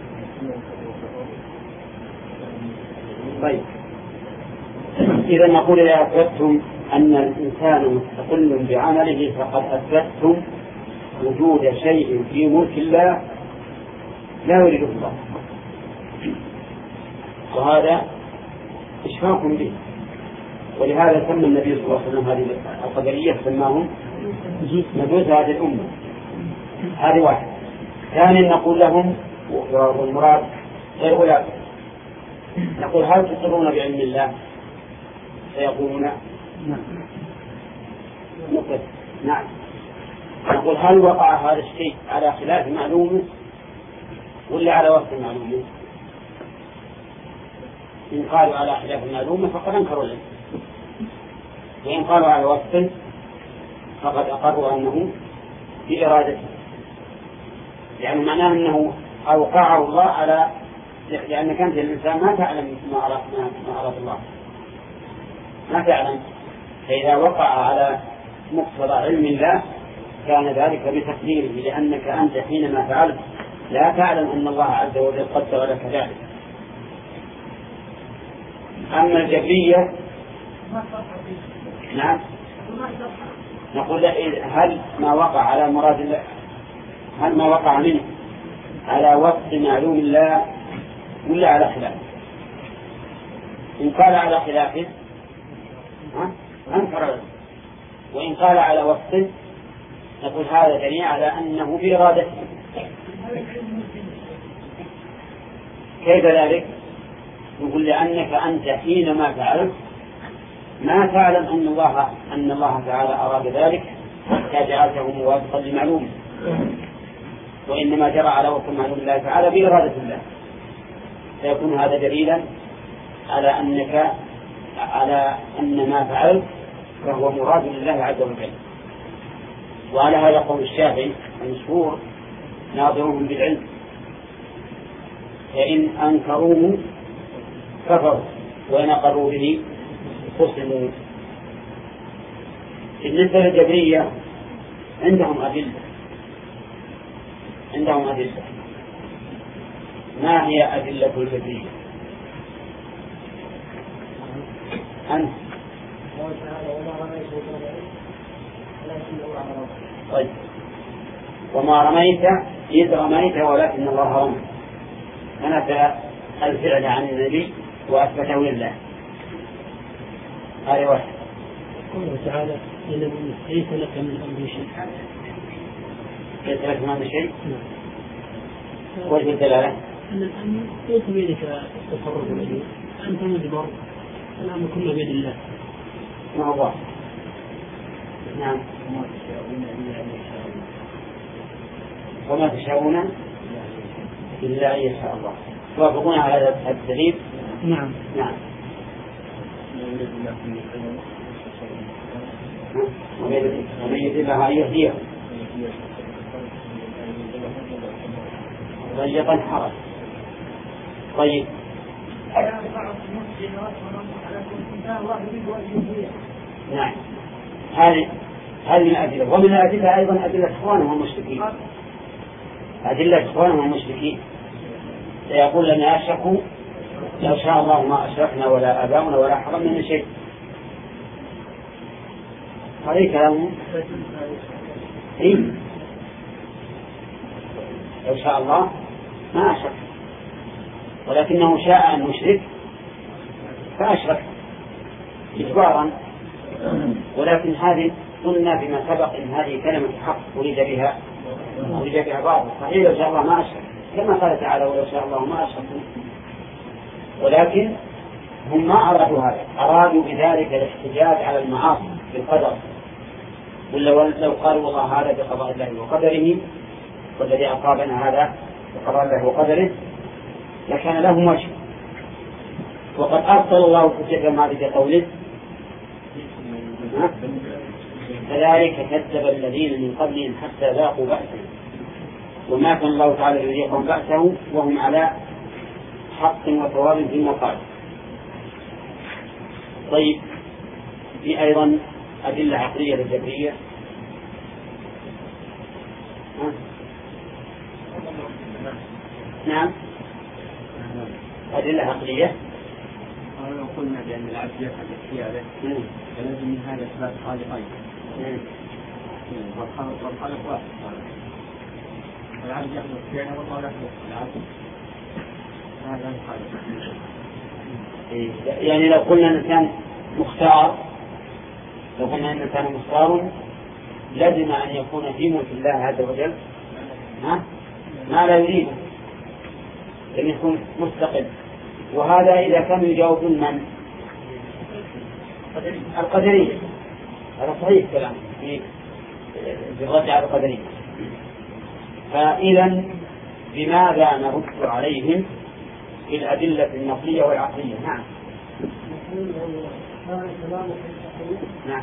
طيب، إذا نقول إذا أثبتم أن الإنسان مستقل بعمله فقد أثبتم وجود شيء في ملك الله لا يريده الله، وهذا إشفاق به. ولهذا سمى النبي صلى الله عليه وسلم هذه القدرية سماهم مجوس هذه الأمة. هذه واحد. ثانيا نقول لهم والمراد غير أولئك، نقول هل تقرون بعلم الله؟ سيقولون نقول نعم. نقول هل وقع هذا الشيء على خلاف معلومه ولا على وصف معلومه؟ إن قالوا على خلاف معلومه فقد أنكروا العلم، وإن قالوا على وصف فقد أقروا أنه بإرادته، يعني معناه أنه أوقعه الله على، لأن كانت الإنسان ما تعلم ما أراد ما أراد الله، ما تعلم، فإذا وقع على مقتضى علم الله كان ذلك بتقديره، لأنك أنت حينما فعلت لا تعلم أن الله عز وجل قدر لك ذلك. أما الجبرية نعم نقول هل ما وقع على مراد الله، هل ما وقع منه على وصف معلوم الله ولا على خلافه؟ إن قال على خلافه أنكر، وإن قال على وصف نقول هذا دليل على أنه بإرادته. كيف ذلك؟ نقول لأنك أنت حينما فعلت ما تعلم أن الله أن الله تعالى أراد ذلك حتى جعلته موافقا لمعلومه، وإنما جرى على وصف معلوم الله تعالى بإرادة الله، فيكون هذا دليلا على أنك على أن ما فعلت فهو مراد لله عز وجل. وعلى هذا قول الشافعي المشهور ناظرهم بالعلم، فإن أنكروه كفروا وإن أقروا به خصموا. بالنسبة للجبرية عندهم أدلة عندهم أدلة ما هي أدلة الجبرية؟ أنت طيب وما رميت إذ رميت ولكن الله رمى، فنفى الفعل عن النبي وأثبته لله. هذه واحد. قوله تعالى ليس لك من الأمر شيء. ليس لك من الأمر شيء. وجه الدلالة أن الأمر ليس بيدك التصرف الذي أنت مجبر، الأمر كله بيد الله. ما هو نعم. وما تشاءون إلا أن يشاء الله. توافقون على هذا الدليل؟ نعم نعم. ومن يريد الله أن يهديه ضيقا حرج. طيب نعم، هذه هذه من الأدلة. ومن الأدلة أيضا أدلة إخوانهم المشركين، أدلة إخوانهم المشركين سيقول لنا أشركوا لو شاء الله ما أشركنا ولا آباؤنا ولا حرمنا من شيء. هذه كلامهم إيه؟ لو شاء الله ما أشرك، ولكنه شاء أن يشرك فأشرك إجبارا. ولكن هذه قلنا فيما سبق إن هذه كلمة حق أريد بها أريد بها باطل. صحيح لو شاء الله ما أشرك، كما قال تعالى ولو شاء الله ما أشركوا، ولكن هم ما أرادوا هذا، أرادوا بذلك الاحتجاج على المعاصي بالقدر. ولو لو قالوا والله هذا بقضاء الله وقدره والذي أصابنا هذا بقضاء الله وقدره لكان لهم وجه. وقد أرسل الله حجة هذه بقوله كذلك كذب الذين من قبلهم حتى ذاقوا بأسه وما كان الله تعالى يذيقهم بأسه وهم على حق وثواب فيما قال. طيب، في أيضا أدلة عقلية للجبرية. نعم، أدلة عقلية. لو قلنا بأن العبد يفعل اختياره فلازم من هذا إثبات خالقين، والخالق واحد، العبد يأخذ اختياره والله يأخذ العبد، هذا الخالق. يعني لو قلنا الإنسان مختار، لو قلنا أن الإنسان مختار لازم أن يكون في ملك الله عز وجل ها؟ ما لا يريد أن يكون مستقل. وهذا إذا كانوا يجاوبون من القدرية، هذا صحيح كلام في الرد على القدرية. فإذا بماذا نرد عليهم في الأدلة النقلية والعقلية؟ نعم نعم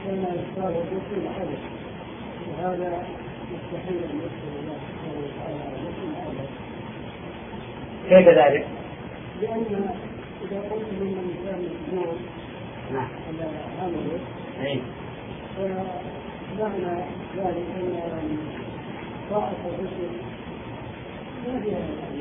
وهذا مستحيل أن يكون الله سبحانه وتعالى. كيف ذلك؟ لأن إذا قلت من الإنسان الإسلام نعم على عمله فمعنى ذلك أن طاعة الرسل ما فيها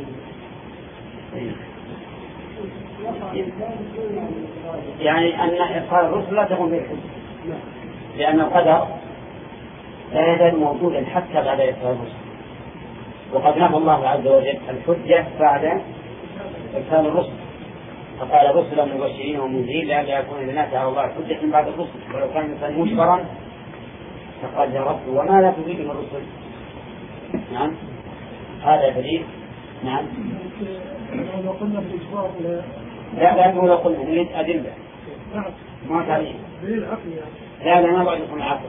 يعني أن إقرار الرسل لا تكون بالحجة، لأن القدر لا يزال موجودا حتى بعد إقرار الرسل. وقد نفى الله عز وجل الحجة بعد إرسال الرسل، فقال رسلا مبشرين ومنذرين لئلا يكون للناس على الله حجة بعد الرسل، ولو كان الإنسان مجبرا فقد جربت وما لا تريد من الرسل. نعم هذا دليل. نعم لو قلنا بالإجبار لا لا لو قلنا نريد أدلة ما تعليم دليل عقلي لا لا ما بعد يكون عقل.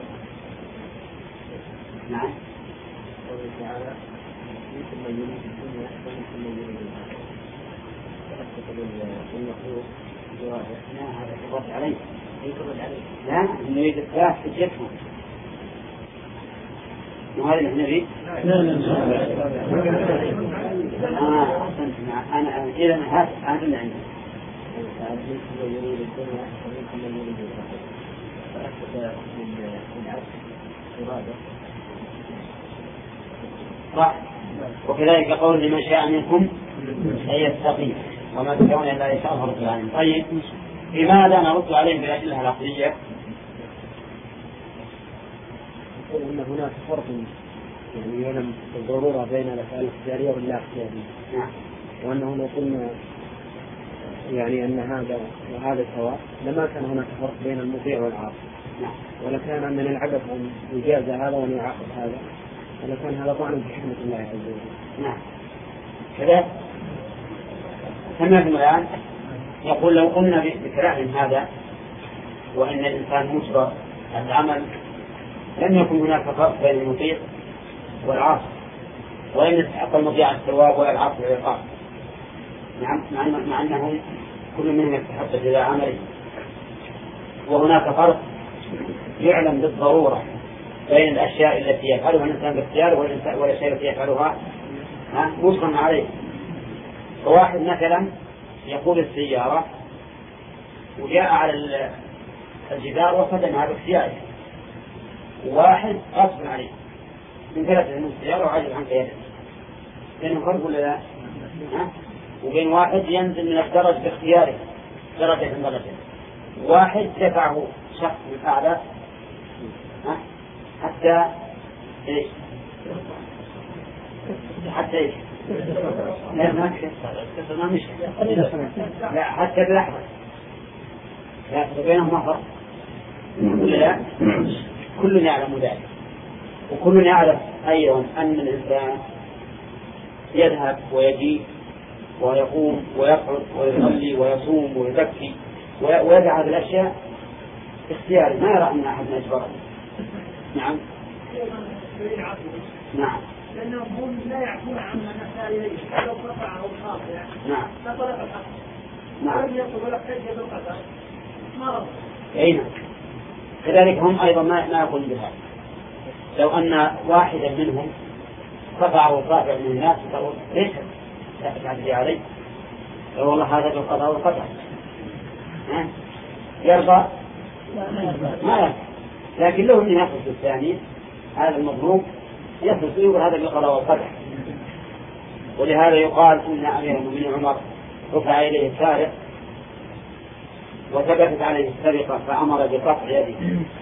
نعم قوله تعالى منكم من يريد الدنيا ومنكم من يريد الآخرة، فأثبت المخلوق جوابه. لا هذا يرد عليه يرد عليه لا نريد إثبات حجتهم، وهذا اللي نريد. لا لا آه أنا إذا هذا هذا اللي عندي. منكم من يريد الدنيا ومنكم من يريد الآخرة، فأثبت للعبد إرادة. صح. وكذلك قول لمن شاء منكم أن يستقيم وما تدعون إلا إن شاء الله رب العالمين. طيب، لماذا نرد عليهم بالأدلة العقلية؟ يقول أن هناك فرق يعني يعلم الضرورة بين الأفعال الاختيارية واللا اختيارية. نعم. وأنه لو قلنا يعني أن هذا وهذا سواء لما كان هناك فرق بين المطيع والعاصي. نعم. ولكان من العبث أن يجاز هذا وأن يعاقب هذا، ولكان هذا طعن في حكمة الله عز وجل. نعم كذا. سمعتم الآن يقول لو قلنا بكلام هذا وأن الإنسان مجبر العمل لم يكن هناك فرق بين المطيع والعاصي، ولم يستحق المطيع الثواب ولا العاصي العقاب. نعم مع أنهم كل منهم يستحق جزاء عمله. وهناك فرق يعلم بالضرورة بين الأشياء التي يفعلها الإنسان باختياره والأشياء التي يفعلها مجبر عليه. فواحد مثلا يقود السيارة وجاء على الجدار وصدمها باختياره، وواحد غصب عليه من ثلاثة من السيارة وعجز عن قيادته. بينهم فرق ولا لا؟ وبين واحد ينزل من الدرج باختياره درجة من درجة، واحد دفعه شخص من أعلى حتى إيش؟ حتى إيش؟ لا ما كسر ما مشكلة. لا حتى بلحظة لا بينهما فرق. كل لا كل يعلم ذلك، وكل يعلم أيضا أن الإنسان يذهب ويجيء ويقوم ويقعد ويصلي ويصوم ويزكي ويدعى بالأشياء اختياري، ما يرى أن أحد أجبره. نعم نعم لأنهم لا يعفون عما نسأل إليه، لو قطعه الخاطئ نعم فطلق الحق نعم ولم يقل ولا احتج بالقدر ما رضى. أين كذلك هم أيضا ما ما يقولون بهذا. لو أن واحدا منهم قطعه القاطع من الناس فقالوا ليش تعتدي عليه؟ لو والله هذا بالقضاء والقدر يرضى ما يرضى. لكن لو أن يخلص الثاني هذا المظلوم يخلص يقول هذا بالقضاء والقدر. ولهذا يقال إن أمير المؤمنين عمر رفع إليه السارق وثبتت عليه السرقة فأمر بقطع يده،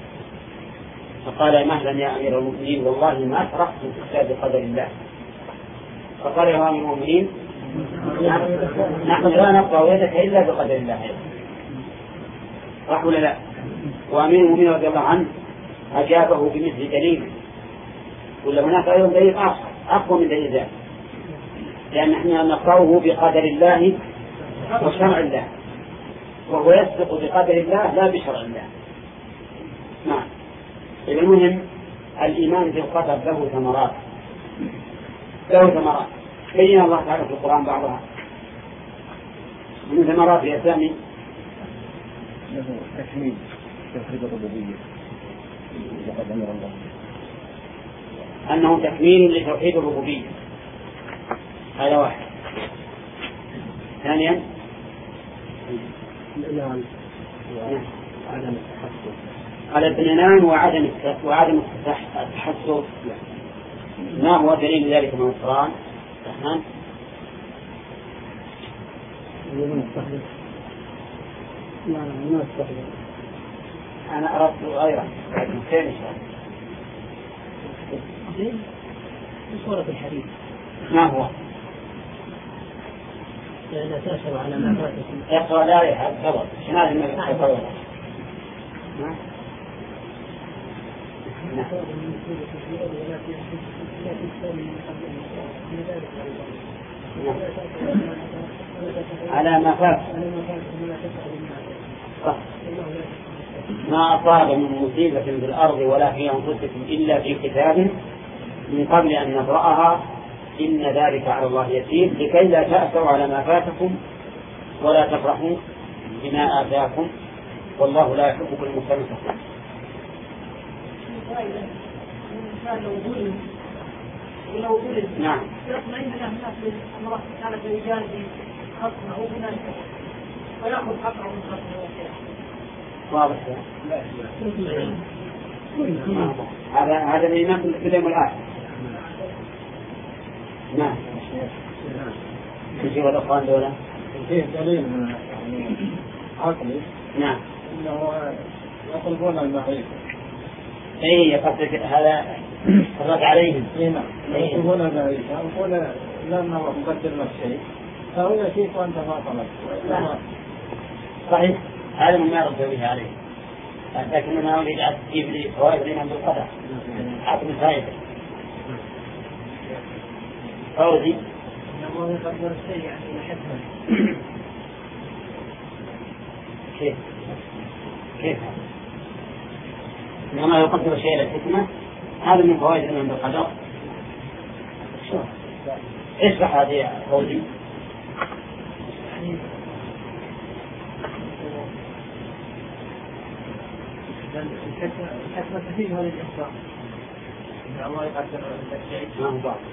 فقال مهلا يا أمير المؤمنين والله ما أسرقت إلا بقدر الله. فقال يا أمير المؤمنين نحن لا نقطع يدك إلا بقدر الله. صح ولا لا؟ وأمير المؤمنين رضي الله عنه أجابه بمثل دليل، ولا هناك أيضا دليل آخر أقوى من دليل ذلك، لأن احنا نقطعه بقدر الله وشرع الله، وهو يسبق بقدر الله لا بشرع الله. نعم. المهم الإيمان بالقدر له ثمرات له ثمرات بين الله تعالى في القرآن بعضها. من ثمرات يا سامي له تكميل توحيد الربوبية لقد أمر الله أنه تكميل لتوحيد الربوبية. هذا واحد. ثانيا الإعلان وعدم التحسن على الاثنان وعدم وعدم التحسن. ما هو دليل ذلك من القرآن؟ الرحمن أنا أردت غيره لكن فين إن شاء الله في سورة الحديث ما هو؟ لا تأسوا على ما فاتكم. اقرأ لا يحب خبر شنو النبي تقول على ما فات ما أصاب من مصيبة في الأرض ولا في أنفسكم إلا في كتاب من قبل أن نبرأها إن ذلك على الله يسير لكي لا تأسوا على ما فاتكم ولا تفرحوا بما آتاكم والله لا يحب كل مختال فخور. ولو ظلم نعم يطمئن له الناس الله تعالى برجال خصمه بنا ويأخذ حقه من خصمه. واضح هذا هذا اللي نقول في اليوم الآخر. نعم نجيب الأخوان دولا فيه دليل عقلي نعم أنه يطلبون المعرفة. اي قصدك هذا فرد عليهم. اي نعم يطلبون المعرفة يقول لأنه مقدر نفسه فهو يأتيك وأنت ما طلبت. صحيح هذا من ما رد به عليه، لكن أنا أريد أن تجيب لي فوائد لنا بالقدر حكم فائدة. فوزي الله يقدر الشيء يعني يحبه. كيف كيف لما يقدر شيء للحكمة هذا من فوائد لنا بالقدر. اشرح هذه يا فوزي. الحكمة تفيد هذه الإخبار إن الله يقدر الشيء ما هو بعض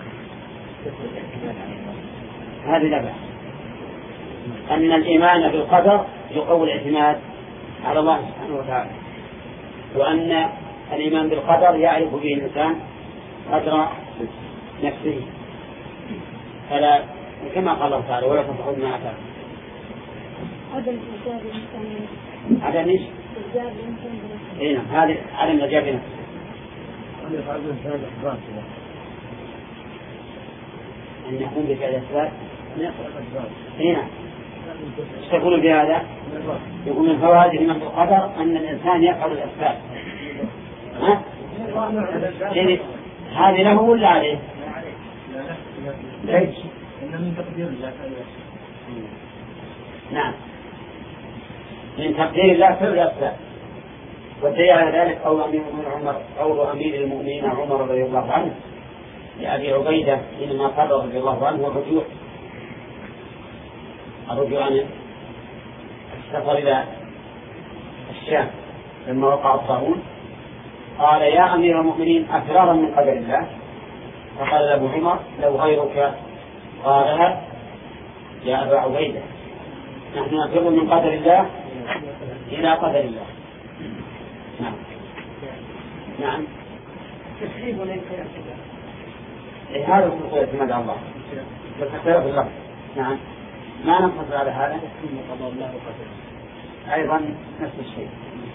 هذه لا بأس. أن الإيمان بالقدر يقوي الاعتماد على الله سبحانه وتعالى، وأن الإيمان بالقدر يعرف به الإنسان قدر نفسه، فلا كما قال الله تعالى ولا تنفعوا ما أتاكم. عدم إيجاب الإنسان عدم إيش؟ إيجاب الإنسان إيه هذه عدم إيجاب نفسه. أن يكون بفعل أسباب. هنا ايش تقول بهذا؟ يقول من فوائد من القدر أن الإنسان يفعل الأسباب. ها؟ هذه له ولا عليه؟ ليش؟ من تقدير الله. نعم، من تقدير الله فعل الأسباب. ودليل على ذلك قول أمير عمر قول أمير المؤمنين عمر رضي الله عنه لأبي عبيدة حينما قرر رضي الله عنه الرجوع الرجوع عن السفر إلى الشام لما وقع الطاعون، قال يا أمير المؤمنين أفرارا من قدر الله؟ فقال أبو عمر لو غيرك قالها يا أبا عبيدة نحن نفر من قدر الله إلى قدر الله. نعم نعم تسليم وليس هذا هو اعتماد الله بس اختلاف اللفظ. نعم ما نقصد على هذا أيضا نفس الشيء.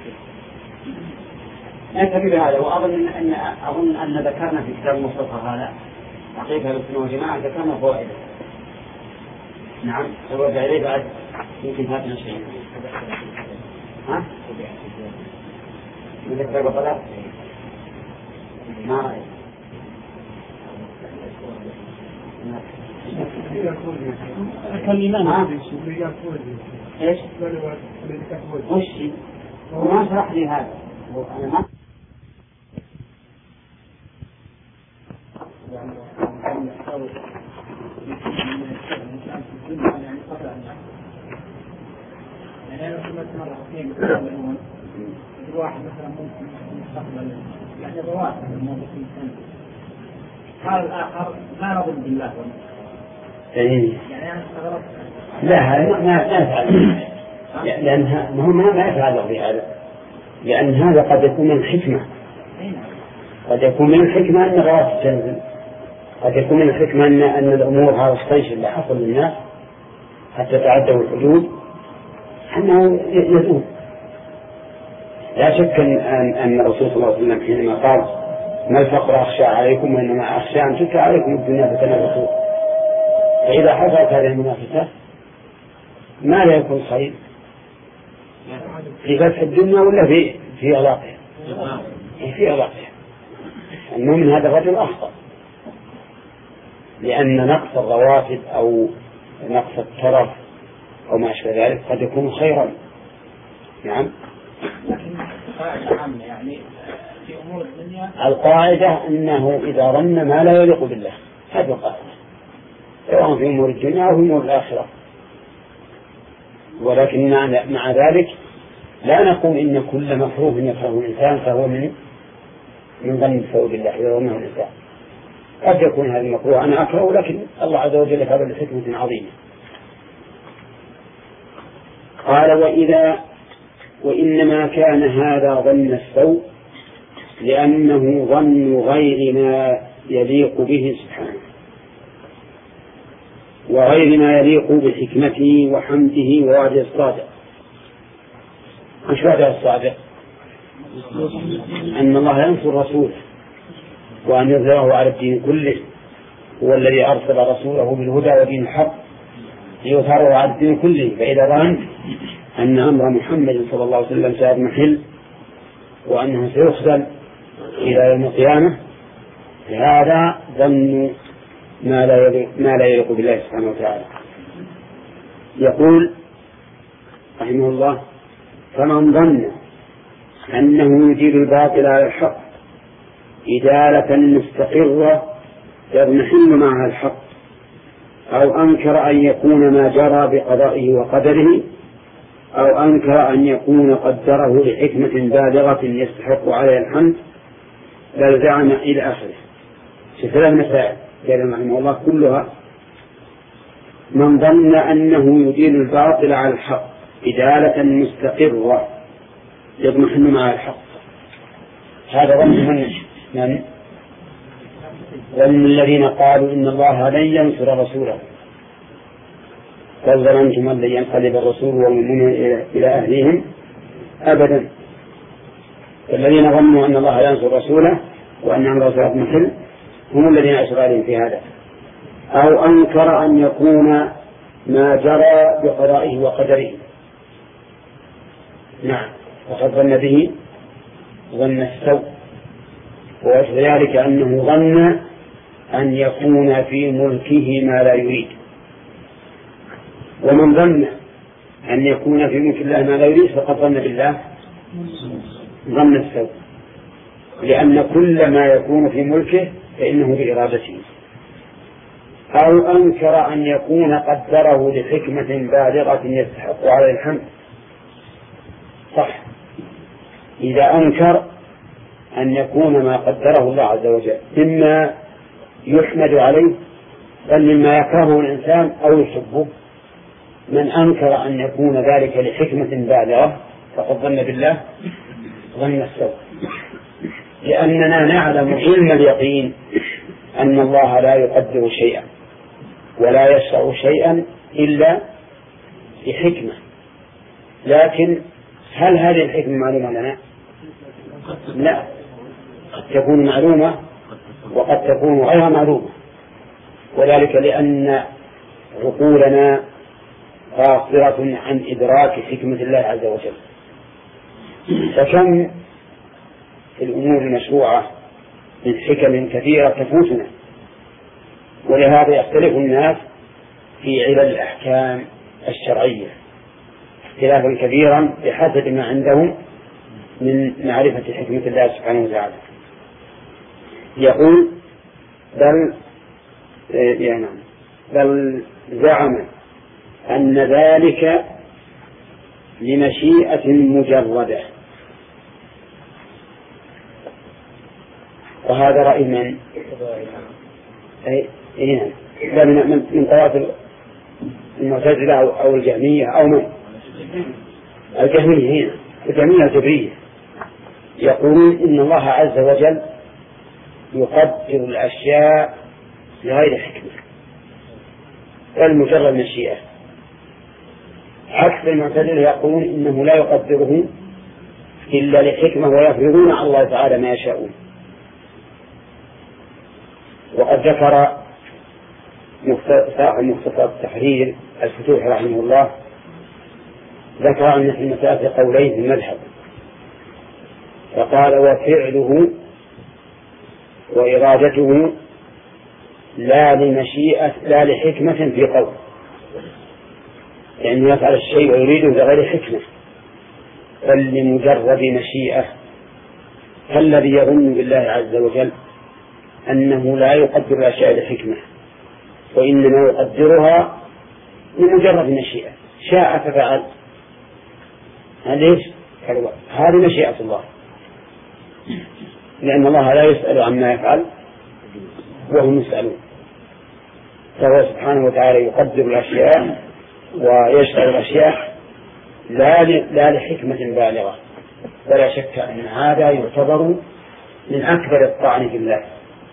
نكتفي بهذا. وأظن أن أظن أن ذكرنا في كتاب المصطفى هذا حقيقة السنة والجماعة ذكرنا فوائده. نعم سوى إليه بعد يمكن هذا الشيء. ها؟ من ذكر بطلات ما رأيك؟ أكلمان إيش؟ وش؟ وما شرح لي هذا. أنا ما الواحد مثلا ممكن يستقبل يعني رواتب الموظفين سنة، قال الآخر ما رضي بالله يعني يعني أنا استغربت. لا هذا ما ما يفعل لأنها ما هو ما يفعل في هذا، لأن هذا قد يكون من الحكمة. قد يكون من الحكمة أن الرواتب تنزل، قد يكون من الحكمة أن أن الأمور هذا الطيش اللي حصل للناس حتى تعدوا الحدود أنه يزول. لا شك أن أن الرسول صلى الله عليه وسلم حينما قال ما الفقر أخشى عليكم وإنما أخشى أن تترك عليكم الدنيا فتنافسوا، فإذا حصلت هذه المنافسة ما لا يكون خير في فتح الدنيا ولا في في إغلاقها؟ في إغلاقها. أنه من هذا الرجل أخطأ، لأن نقص الرواتب أو نقص الترف أو ما أشبه ذلك قد يكون خيرا. نعم. لكن قاعدة عامة يعني في أمور الدنيا القاعدة أنه إذا ظن ما لا يليق بالله هذا القاعدة، سواء في أمور الدنيا أو في أمور الآخرة. ولكن مع ذلك لا نقول إن كل مكروه يكرهه الإنسان فهو من من ظن السوء بالله إذا ظنه الإنسان. قد يكون هذا المكروه أنا أكره، لكن الله عز وجل هذا لحكمة عظيمة. قال وإذا وإنما كان هذا ظن السوء لأنه ظن غير ما يليق به سبحانه وغير ما يليق بحكمته وحمده ووعده الصادق. مش وعده الصادق؟ أن الله ينصر رسوله وأن يظهره على الدين كله، هو الذي أرسل رسوله بالهدى ودين الحق ليظهره على الدين كله. فإذا ظن أن أمر محمد صلى الله عليه وسلم سيضمحل وأنه سيخزل إلى يوم القيامة، هذا ظن ما لا يليق ما لا يليق بالله سبحانه وتعالى. يقول رحمه الله فمن ظن أنه يزيل الباطل على الحق إزالة مستقرة يضمحل معها الحق، أو أنكر أن يكون ما جرى بقضائه وقدره، أو أنكر أن يكون قدره لحكمة بالغة يستحق عليها الحمد، بل زعم إلى آخره. ثلاث مسائل قال رحمه الله كلها من ظن أنه يدين الباطل على الحق إدالة مستقرة يضمحل مع الحق، هذا ظن من من ظن الذين قالوا إن الله لن ينصر رسوله، بل ظننتم أن لن ينقلب الرسول والمؤمنون إلى أهلهم أبدا. الذين ظنوا أن الله لا ينصر رسوله وأن أمر صراط مثل هم الذين أشار عليهم في هذا. أو أنكر أن يكون ما جرى بقضائه وقدره. نعم، وقد ظن به ظن السوء، ووجه ذلك أنه ظن أن يكون في ملكه ما لا يريد. ومن ظن أن يكون في ملك الله ما لا يريد فقد ظن بالله ظن السوء، لأن كل ما يكون في ملكه فإنه بإرادته. أو أنكر أن يكون قدره لحكمة بالغة يستحق على الحمد. صح، إذا أنكر أن يكون ما قدره الله عز وجل مما يحمد عليه بل مما يكرهه الإنسان أو يحبه، من أنكر أن يكون ذلك لحكمة بالغة فقد ظن بالله ظن السوء، لأننا نعلم علم اليقين أن الله لا يقدر شيئا ولا يشرع شيئا إلا لحكمة. لكن هل هذه الحكمة معلومة لنا؟ لا، قد تكون معلومة وقد تكون غير معلومة، وذلك لأن عقولنا قاصرة عن إدراك حكمة الله عز وجل. فكم في الأمور المشروعة من حكم كثيرة تفوتنا، ولهذا يختلف الناس في علل الأحكام الشرعية اختلافا كبيرا بحسب ما عندهم من معرفة حكمة الله سبحانه وتعالى. يقول بل يعني بل زعم أن ذلك لمشيئة مجردة، وهذا رأي من أي إيه من من طوائف المعتزلة أو الجهمية أو من الجهمية هنا الجهمية الجبرية، يقولون إن الله عز وجل يقدر الأشياء لغير حكمة بل مجرد مشيئة، عكس المعتزلة يقولون إنه لا يقدره إلا لحكمة ويفرضون على الله تعالى ما يشاءون. وقد ذكر صاحب مختصر التحرير الفتوح رحمه الله ذكر أن في المسألة قولين في المذهب، فقال وفعله وإرادته لا لمشيئة لا لحكمة في قول، يعني يفعل الشيء ويريده لغير حكمة بل لمجرد مشيئة، فالذي يظن بالله عز وجل أنه لا يقدر الأشياء لحكمة وإنما يقدرها لمجرد مشيئة، شاء ففعل. ليش؟ هذه مشيئة الله، لأن الله لا يسأل عما يفعل وهم يسألون، فهو سبحانه وتعالى يقدر الأشياء ويشغل الأشياء لا لا لحكمة بالغة، ولا شك أن هذا يعتبر من أكبر الطعن في الله،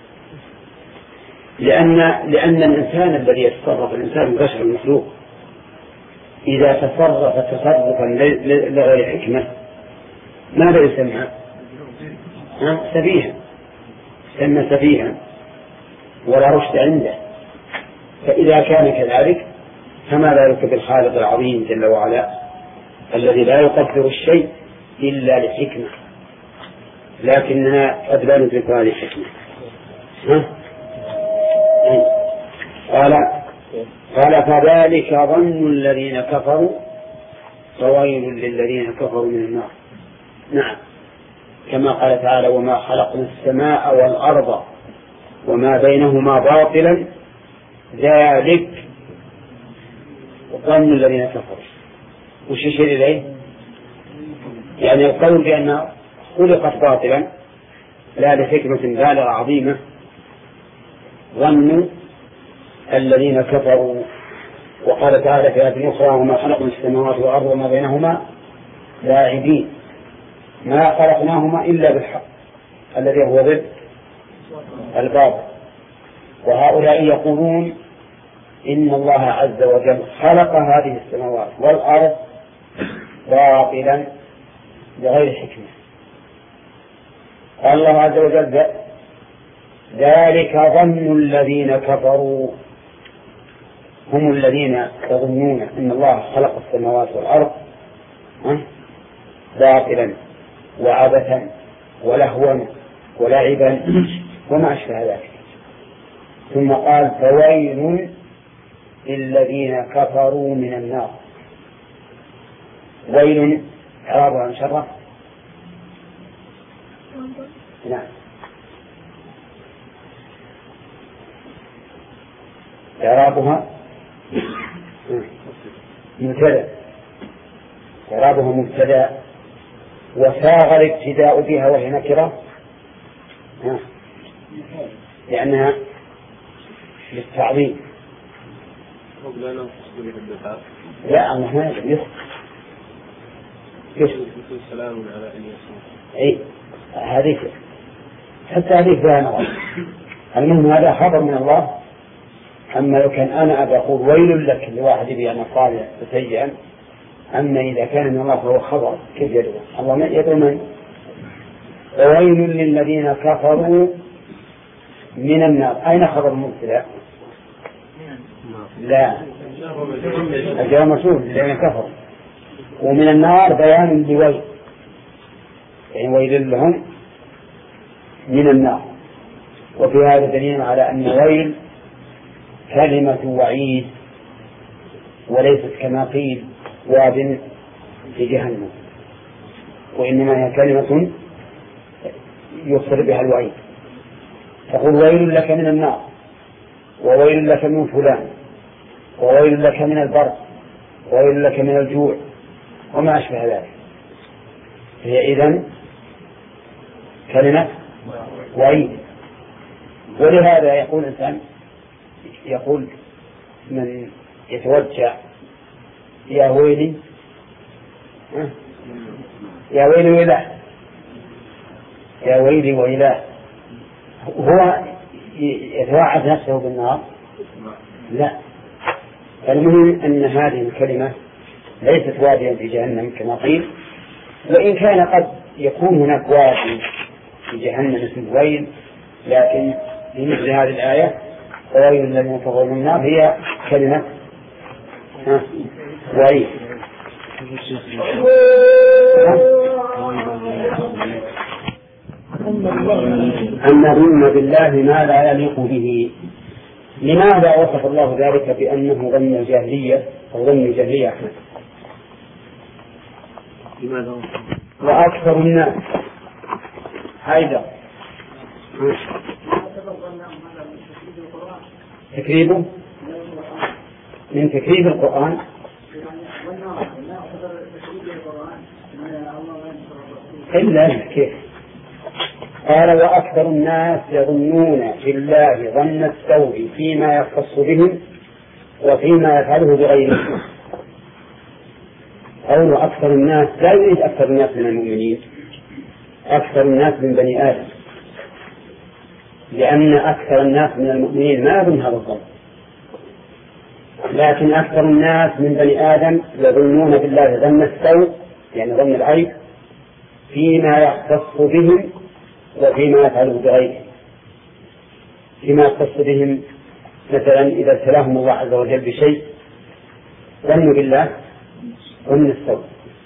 لأن لأن الإنسان الذي يتصرف الإنسان البشر المخلوق إذا تصرف تصرفا لغير حكمة ماذا يسمى؟ سفيها، يسمى سفيها ولا رشد عنده. فإذا كان كذلك فما ذلك بالخالق العظيم جل وعلا الذي لا يقدر الشيء إلا لحكمة، لكننا قد لا ندرك هذه الحكمة. قال قال فذلك ظن الذين كفروا فويل للذين كفروا من النار. نعم، كما قال تعالى وما خلقنا السماء والأرض وما بينهما باطلا ذلك ظن الذين كفروا. وش يشير إليه؟ يعني القول بأن خلقت باطلا لا لحكمة بالغة عظيمة ظن الذين كفروا. وقال تعالى في آية أخرى وما خلقنا السماوات والأرض وما بينهما لاعبين ما خلقناهما إلا بالحق الذي هو ضد الباطل. وهؤلاء يقولون إن الله عز وجل خلق هذه السماوات والأرض باطلا بغير حكمة. قال الله عز وجل ذلك ظن الذين كفروا، هم الذين يظنون أن الله خلق السماوات والأرض باطلا وعبثا ولهوا ولعبا وما أشبه ذلك. ثم قال فويل للذين كفروا من النار. ويل إعرابها عن شرة. نعم إعرابها مبتدأ، إعرابها مبتدأ وساغ الابتداء بها وهي نكرة لأنها للتعظيم. لا الله ما يخطئ سلام على أن يسمع. أي هذه حتى هذه فيها نظر. المهم هذا خبر من الله. أما لو كان أنا أبى أقول ويل لك لواحد بأن صالح سيئا، أما إذا كان من الله فهو خبر كيف يدعو الله؟ ما يدعو من؟ وويل للذين كفروا من النار. أين خبر المبتدأ؟ لا الجواب مشهور للذين كفروا، ومن النار بيان لويل، يعني ويل لهم من النار. وفي هذا دليل على أن ويل كلمة وعيد وليست كما قيل واد في جهنم، وإنما هي كلمة يصر بها الوعيد. تقول ويل لك من النار، وويل لك من فلان، وويل لك من البرد، وويل لك من الجوع وما أشبه ذلك. هي إذن كلمة وعيد. ولهذا يقول الإنسان يقول من يتوجع يا ويلي يا ويلي ويلاه يا ويلي ويلاه، هو يتوعد نفسه بالنار؟ لا. فالمهم أن هذه الكلمة ليست واديا في جهنم كما قيل، وإن كان قد يكون هناك وادي في جهنم اسمه ويل، لكن في مثل هذه الآية وويل الذين كفروا من النار هي كلمة وعيد. أن نظن بالله ما لا يليق به. لماذا وصف الله ذلك بأنه ظن الجاهلية أو ظن الجاهلية أحمد؟ لماذا؟ وأكثر الناس هيدا تكريبه من تكريب القرآن. إلا كيف قال وأكثر الناس يظنون في الله ظن السوء فيما يختص بهم وفيما يفعله بغيرهم. قول أكثر الناس لا يريد أكثر الناس من المؤمنين، أكثر الناس من بني آدم، لأن أكثر الناس من المؤمنين ما يظن هذا الظن، لكن أكثر الناس من بني آدم يظنون بالله ظن السوء يعني ظن العيب فيما يختص بهم وفيما يفعله بغيرهم. فيما يختص بهم مثلا إذا ابتلاهم الله عز وجل بشيء ظنوا بالله ظن السوء،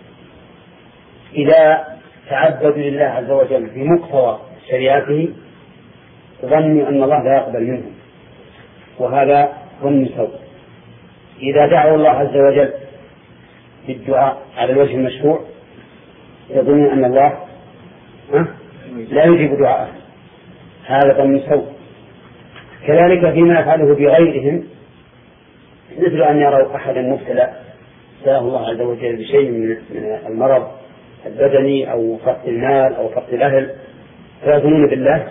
إذا تعبدوا لله عز وجل في مقتضى شريعته ظنوا أن الله لا يقبل منهم، وهذا ظن سوء. إذا دعوا الله عز وجل بالدعاء على الوجه المشروع يظنون أن الله لا يجيب دعاءه، هذا ظن سوء. كذلك فيما يفعله بغيرهم مثل أن يروا أحدا مبتلى سأله الله عز وجل بشيء من المرض البدني أو فقد المال أو فقد الأهل فيظنون بالله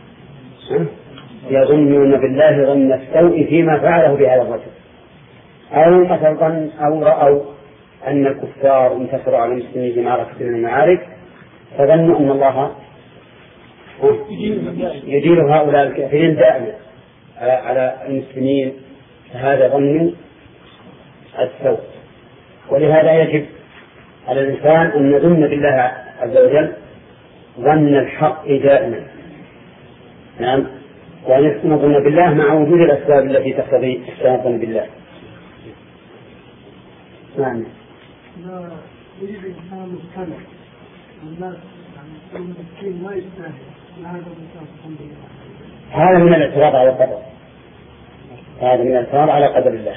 يظنون بالله ظن السوء فيما فعله بهذا الرجل. أو مثلا ظن أو رأوا أن الكفار انتصروا على المسلمين في معركة من المعارك فظنوا أن الله يدير هؤلاء الكافرين دائما على المسلمين، فهذا ظن السوء. ولهذا يجب على الإنسان أن يظن بالله عز وجل ظن الحق دائما. نعم وأن يحسن الظن بالله مع وجود الأسباب التي تقتضي إحسان الظن بالله. نعم. لا يريد الإنسان مجتمع الناس يعني المسكين ما يستاهل هذا الإنسان الحمد لله. هذا من الاعتراض على القدر، هذا من الاعتراض على قدر الله.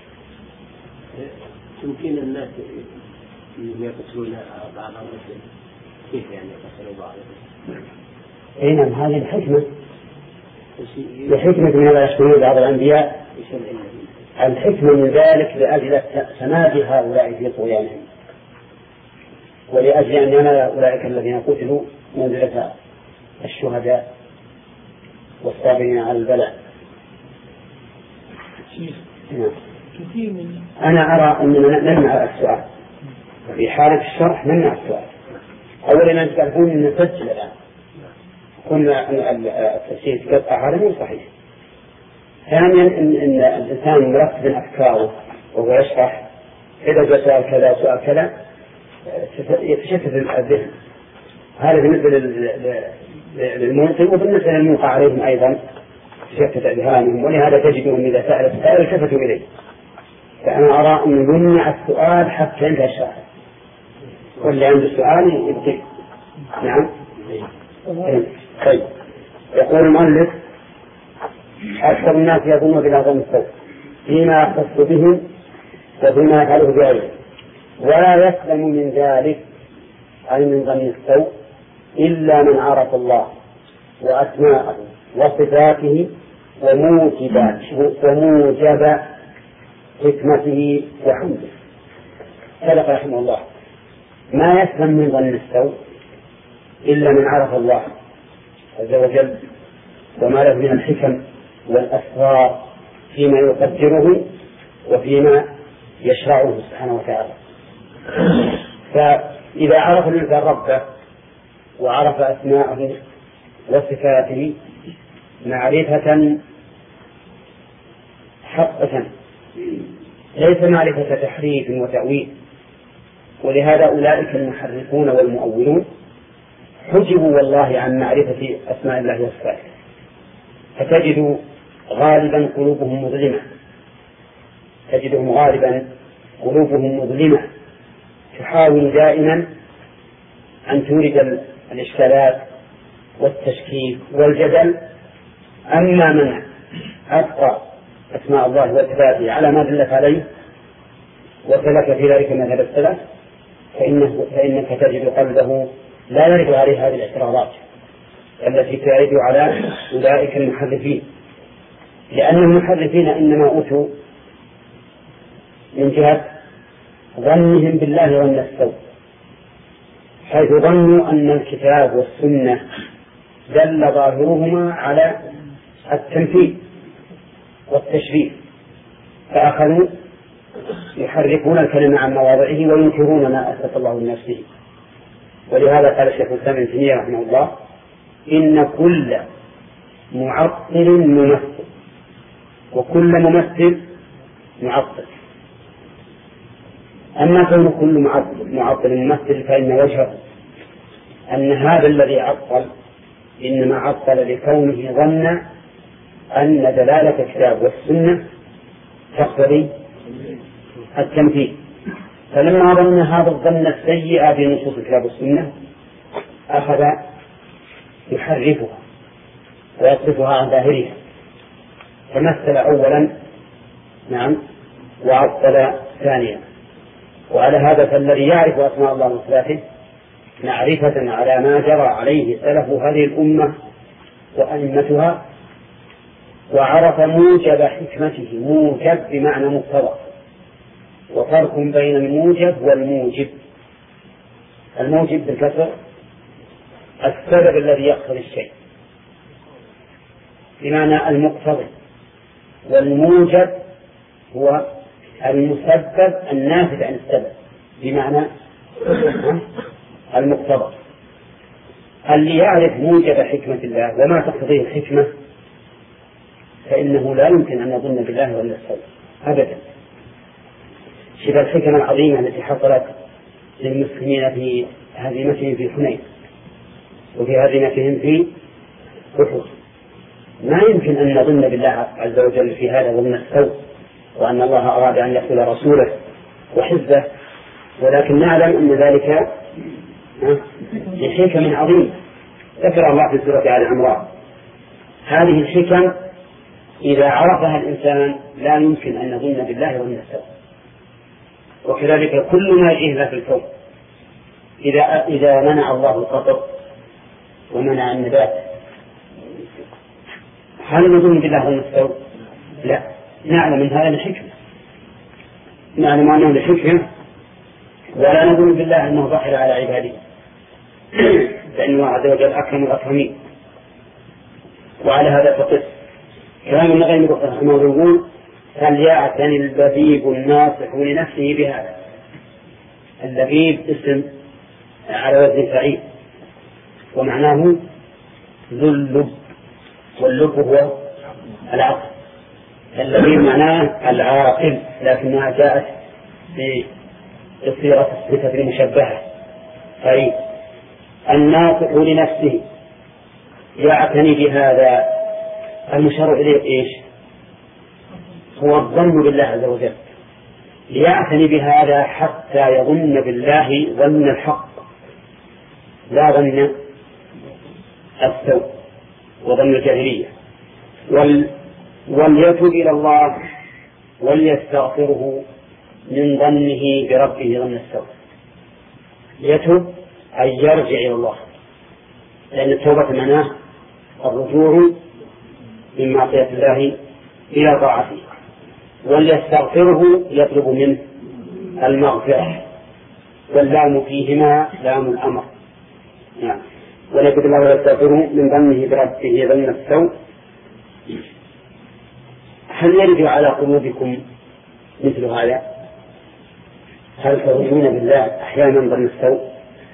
يمكن الناس يقتلون بعض الرسل، كيف يعني يقتلوا بعض الرسل؟ اي نعم، هذه الحكمة، الحكمة من هذا يقتلون بعض الأنبياء، الحكمة من ذلك لأجل سماد هؤلاء في طغيانهم، ولأجل أن ينال أولئك الذين قتلوا منزلة الشهداء والصابرين على البلاء. أنا أرى أننا نمنع السؤال في حالة الشرح، نمنع السؤال. أولا أن تعرفون نسجل الآن، قلنا أن التفسير قطع هذا مو صحيح. ثانيا إن, إن الإنسان مرتب أفكاره وهو يشرح، إذا جاء سؤال كذا سؤال كذا يتشتت الذهن. هذا بالنسبة للمنطق، وبالنسبة للموقع عليهم أيضا تشتت أذهانهم، ولهذا تجدهم إذا سأل السائل التفتوا إليه. فأنا أرى أن يمنع السؤال حتى ينتهي الشرح، واللي عنده سؤال يبقي. نعم. طيب، يقول المؤلف: أكثر الناس يظن بالعظم السوء فيما يختص بهم وفيما يفعله بغيره، ولا يسلم من ذلك أي من ظن السوء إلا من عرف الله وأسماءه وصفاته وموجبات وموجب حكمته وحمده. صدق رحمه الله. ما يسلم من ظن السوء إلا من عرف الله عز وجل وما له من الحكم والأسرار فيما يقدره وفيما يشرعه سبحانه وتعالى. فإذا عرف الإنسان ربه وعرف أسماءه وصفاته معرفة حقة ليس معرفة تحريف وتأويل، ولهذا أولئك المحرفون والمؤولون حجبوا والله عن معرفة أسماء الله وصفاته، فتجد غالبا قلوبهم مظلمة، تجدهم غالبا قلوبهم مظلمة تحاول دائما أن تورد الإشكالات والتشكيك والجدل. أما من أبقى أسماء الله وصفاته على ما دلت عليه وسلك في ذلك مذهب السلف فإنه فإنك تجد قلبه لا يرد عليه هذه الاعتراضات التي ترد على أولئك المحرفين، لأن المحرفين إنما أوتوا من جهة ظنهم بالله ظن السوء، حيث ظنوا أن الكتاب والسنة دل ظاهرهما على التنفيذ والتشريف، فأخذوا يحرفون الكلمة عن مواضعه وينكرون ما أثبت الله لنفسه. ولهذا قال الشيخ الإسلام ابن تيمية رحمه الله: إن كل معطل ممثل وكل ممثل معطل. أما كون كل معطل ممثل فإن وجهه أن هذا الذي عطل إنما عطل لكونه ظن أن دلالة الكتاب والسنة تقتضي التنفيذ، فلما ظن هذا الظن السيء بنصوص الكتاب والسنة أخذ يحرفها ويصرفها عن ظاهرها، فمثل أولا نعم وعطل ثانيا. وعلى هذا فالذي يعرف أسماء الله وصفاته معرفة على ما جرى عليه سلف هذه الأمة وأئمتها، وعرف موجب حكمته، موجب بمعنى مقتضى، وفرق بين الموجب والموجب. الموجب بالكسر السبب الذي يقتضي الشيء بمعنى المقتضي، والموجب هو المسبب النافذ عن السبب بمعنى المقتضى. اللي يعرف موجب حكمة الله وما تقتضيه الحكمة فإنه لا يمكن أن يظن بالله ولا السوء أبدا. شبه الحكمة العظيمة التي حصلت للمسلمين في هزيمتهم في حنين وفي هزيمتهم في أحد، ما يمكن أن نظن بالله عز وجل في هذا ظن السوء وأن الله أراد أن يقتل رسوله وحزبه، ولكن نعلم أن ذلك لحكم عظيم ذكر الله في سورة آل عمران. هذه الحكم إذا عرفها الإنسان لا يمكن أن نظن بالله ظن السوء. وكذلك كل ما يجيه له في الكون، إذا إذا منع الله القطر ومنع النبات هل نظن بالله ظن السوء؟ لا، نعلم من هذا الحكمة، نعلم أنه الحكمة، ولا نظن بالله أنه ضحر على عباده، لأن الله عز وجل أكرم الأكرمين. وعلى هذا فقط كلام ابن القيم رحمه الله يقول: فليعتني اللبيب الناصح لنفسه بهذا. اللبيب اسم على وزن فعيل، ومعناه ذو اللب، واللب هو العقل. اللبيب معناه العاقل، لكنها جاءت بصيغة الصفة المشبهة فعيل. الناصح لنفسه يعتني بهذا. المشار إليه إيش؟ هو الظن بالله عز وجل، ليعتني بهذا حتى يظن بالله ظن الحق لا ظن السوء وظن الجاهلية. وال... وليتوب إلى الله وليستغفره من ظنه بربه ظن السوء. يتوب أي يرجع إلى الله، لأن التوبة معناه الرجوع من معصية الله إلى طاعته. وليستغفره يطلب منه المغفرة، واللام فيهما لام الأمر. يعني ولكن الله يستغفره من ظنه بربه ظن السوء. هل يرد على قلوبكم مثل هذا؟ هل تظنون بالله أحيانا ظن السوء؟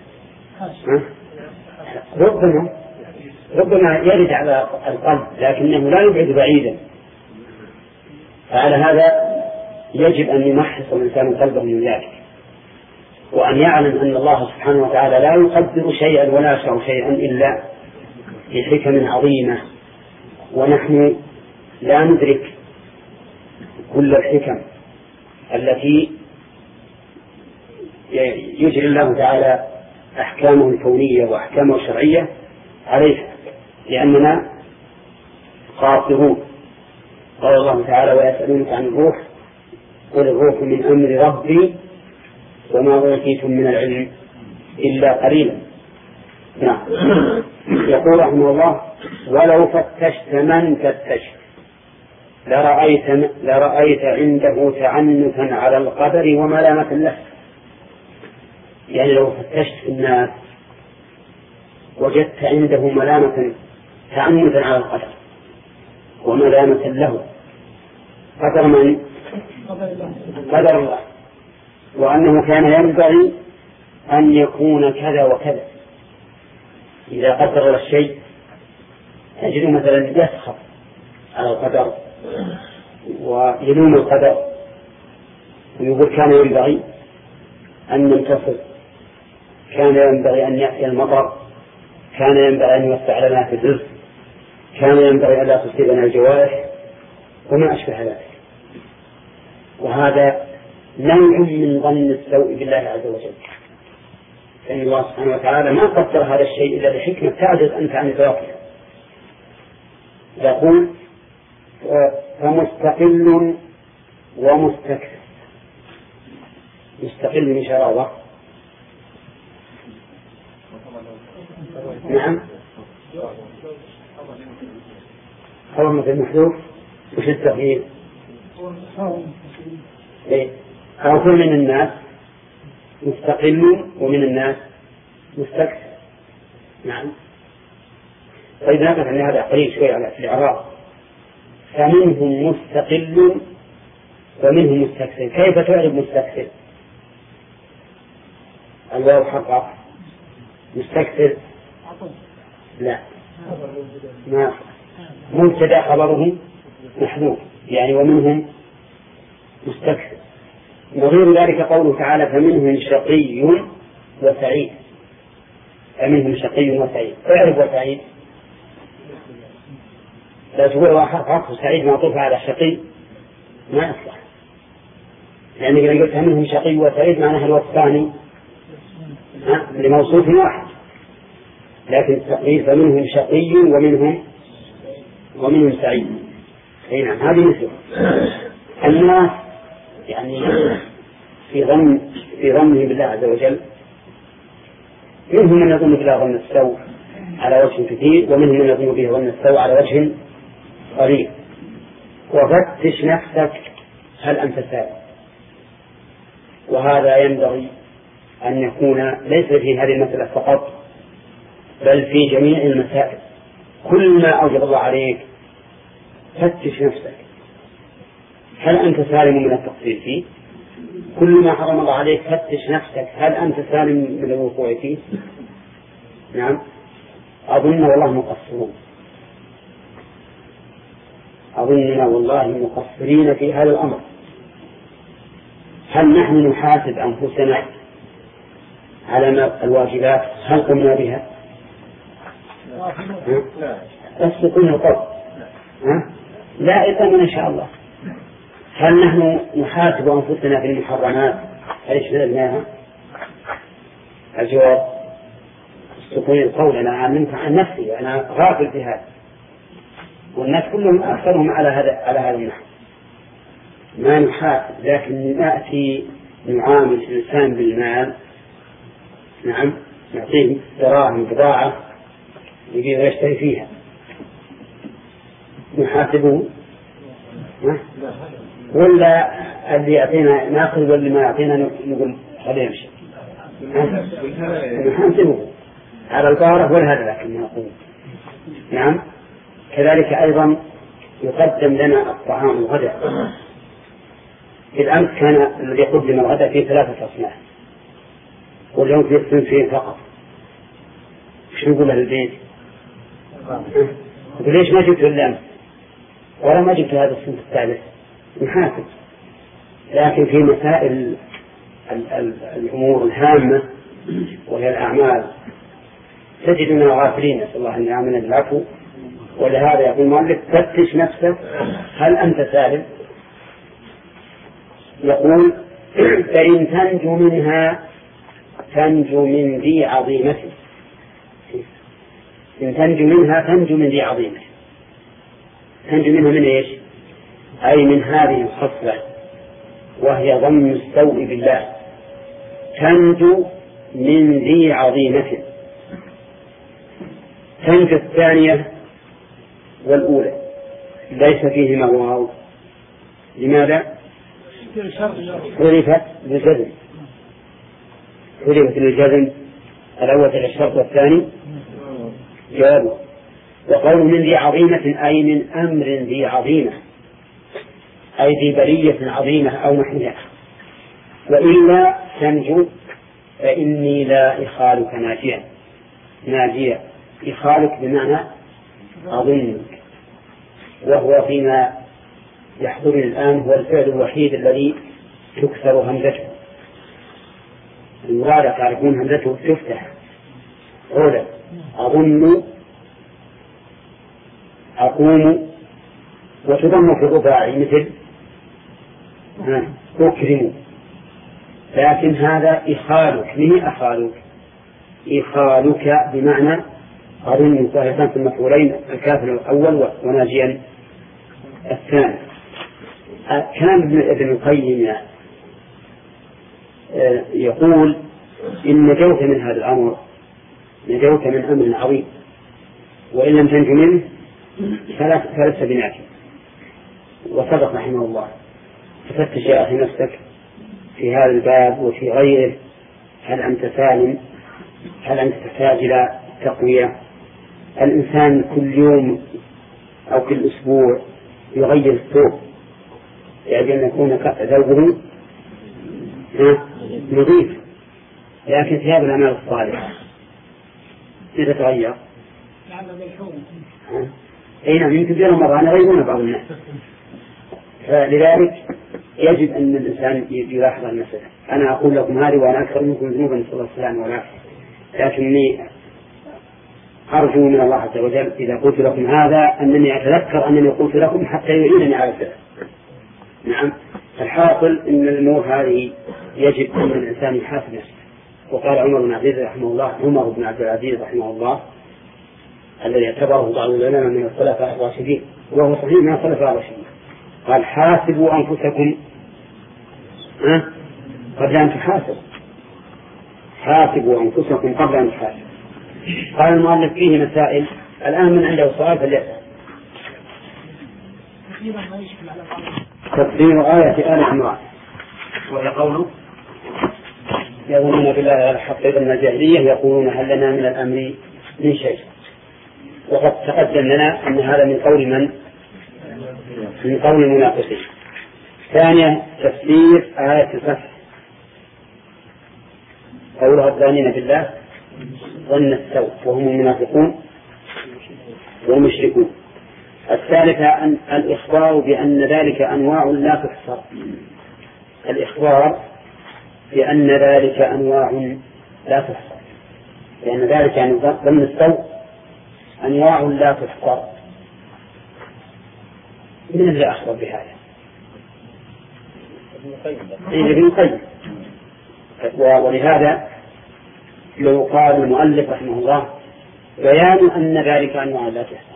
ربما ربما يرد على القلب، لكنه لا يبعد بعيدا. فعلى هذا يجب أن يمحص الإنسان قلبه من ذلك، وأن يعلم أن الله سبحانه وتعالى لا يقدر شيئا ولا يشرع شيئا إلا بحكم عظيمة، ونحن لا ندرك كل الحكم التي يجري الله تعالى أحكامه الكونية وأحكامه الشرعية عليها، لأننا قاصرون. قال الله تعالى: ويسألونك عن الروح قل الروح من أمر ربي وما أوتيتم من العلم إلا قليلا. نعم. يقول رحمه الله: ولو فتشت من تستشف لرأيت, لرأيت عنده تعنتا على القدر وملامة له. يعني لو فتشت في الناس وجدت عنده ملامة تعنتا على القدر وملامة له. قدر من؟ قدر الله، وأنه كان ينبغي أن يكون كذا وكذا. إذا قدر الشيء تجد مثلا يسخط على القدر ويلوم القدر ويقول كان ينبغي أن ننتصر، كان ينبغي أن يأتي المطر، كان ينبغي أن يوسع لنا في الرزق، كان ينبغي أن لا تصيبنا الجوارح وما أشبه ذلك. وهذا نوع من ظن السوء بالله عز وجل، فإن الله سبحانه وتعالى ما قدر هذا الشيء إلا لحكمة تعجز أنت عن إدراكها. يقول: فمستقل ومستكثر. مستقل من شاء الله. نعم. خبر مثل محذوف. وش التغيير؟ إيه؟ أو كل من الناس مستقل ومن الناس مستكثر. نعم. طيب نقف عن هذا قليل شوي على الإعراب. فمنهم مستقل ومنهم مستكثر. كيف تعرف مستكثر؟ الواو حق مستكثر لا ما مبتدأ خبره محذوف، يعني ومنهم مستكثر. نظير ذلك قوله تعالى: فمنهم شقي وسعيد. فمنهم شقي وسعيد. تعرف وسعيد؟ لو تقول حرف عطف سعيد معطوف على شقي ما يصلح، لأن إذا قلت منهم شقي وسعيد معناها الوصفان لموصوف واحد، لكن التقدير فمنهم شقي ومنهم ومنهم سعيد. أي نعم هذه مثله. الناس يعني في ظن في ظنه بالله عز وجل، منهم من يظن بالله ظن السوء على وجه كثير، ومنهم من يظن به ظن السوء على وجه قليل. وفتش نفسك هل أنت سالم، وهذا ينبغي أن يكون ليس في هذه المسألة فقط بل في جميع المسائل. كل ما أوجب الله عليك فتش نفسك هل أنت سالم من التقصير فيه، كل ما حرم الله عليك فتش نفسك هل أنت سالم من الوقوع فيه. نعم أظن والله مقصرون، أظننا والله مقصرين في هذا الأمر. هل نحن نحاسب أنفسنا على ما الواجبات هل قمنا بها؟ بس قلنا طب لا إلا إن شاء الله. هل نحن نحاسب أنفسنا في المحرمات هل اجتنبناها؟ الجواب سكون القول أنا علمت عن نفسي أنا غافل في هذا، والناس كلهم أكثرهم على هذا على هذا النحو. ما نحاسب لكن نأتي نعامل الإنسان بالمال. نعم نعطيه دراهم بضاعة يجي ويشتري فيها نحاسبه، ولا اللي يعطينا ناخذ واللي ما يعطينا نقول خليه يمشي؟ نحاسبه على الغارة والهدى لكن نقول. نعم كذلك أيضا يقدم لنا الطعام الغداء. في الأمس كان الذي قدم الغداء في ثلاثة أصناف، واليوم في الصنفين فقط. وش نقول له البيت؟ يقول ليش ما جبت الأمس ولا ما جبت هذا الصنف الثالث؟ نحاسب. لكن في مسائل الأمور الهامة وهي الأعمال تجدنا غافلين، نسأل الله أن يعاملنا بالعفو. ولهذا يقول المؤلف فتش نفسك هل أنت سالم. يقول فإن تنجو منها تنجو من ذي عظيمة. إن تنجو منها تنجو من ذي عظيمة. تنجو منها من إيش؟ أي من هذه الخصلة وهي ضم السوء بالله. تنجو من ذي عظيمة. تنجو الثانية والأولى ليس فيهما واو. لماذا؟ حذفت للجزم. حذفت للجزم الأول الشرط والثاني جوابه. وقول من ذي عظيمة أي من أمر ذي عظيمة، أي ذي بلية عظيمة أو محنية. وإلا تنجو فإني لا إخالك ناجيا. ناجيا إخالك بمعنى أظنك، وهو فيما يحضرني الآن هو الفعل الوحيد الذي تكسر همزته. المراد تعرفون همزته تفتح أولا أظن أقوم، وتضم في الرباعي مثل أكرم. لكن هذا إخالك. من أخالك؟ إخالك بمعنى أظن صاحبان في المفعولين الكافر الأول وناجيا الثاني. كان ابن القيم يقول إن نجوت من هذا الأمر نجوت من أمر عظيم، وإن لم تنج منه فلست بناجي. وصدق رحمه الله. ففتش يا أخي نفسك في هذا الباب وفي غيره هل أنت سالم؟ هل أنت تحتاج إلى تقوية؟ الإنسان كل يوم أو كل أسبوع يغير الثوب، يعني أن يكون ثوبه نظيف، لكن ثياب الأعمال الصالحة تتغير. أي نعم يمكن بين مرة أنا غيرون بعض الناس. فلذلك يجب أن الإنسان يلاحظ المسألة. أنا أقول لكم هذه وأنا أكثر منكم ذنوبا نسأل الله السلامة والعافية، لكني أرجو من الله عز وجل إذا قلت لكم هذا أنني أتذكر أنني قلت لكم حتى يعينني على الفعل. نعم. الحاصل أن الأمور هذه يجب أن الإنسان يحاسب نفسه. وقال عمر بن عبد العزيز رحمه الله عمر بن عبد العزيز رحمه الله الذي اعتبره بعض العلماء من الخلفاء الراشدين وهو صحيح من الخلفاء الراشدين قال حاسبوا أنفسكم قبل أن تحاسبوا حاسبوا أنفسكم قبل أن تحاسبوا. قال المؤلف فيه مسائل الآن من عنده سؤال فليسأل. تفسير آية آل عمران وهي قوله يظنون بالله على الحق من الجاهلية يقولون هل لنا من الأمر من شيء. وقد تقدم لنا أن هذا من قول من من قول المنافقين. ثانيا تفسير آية الفتح قولها الظانين بالله ظن السوء وهم المنافقون والمشركون. الثالثة أن الإخبار بأن ذلك أنواع لا تحصر الإخبار بأن ذلك أنواع لا تحصر لأن ذلك يعني ظن السوء أنواع لا تحصر. من الذي أخبر بهذا؟ ابن القيم. ولهذا لو قال المؤلف رحمه الله بيان أن ذلك أنواع لا تحصر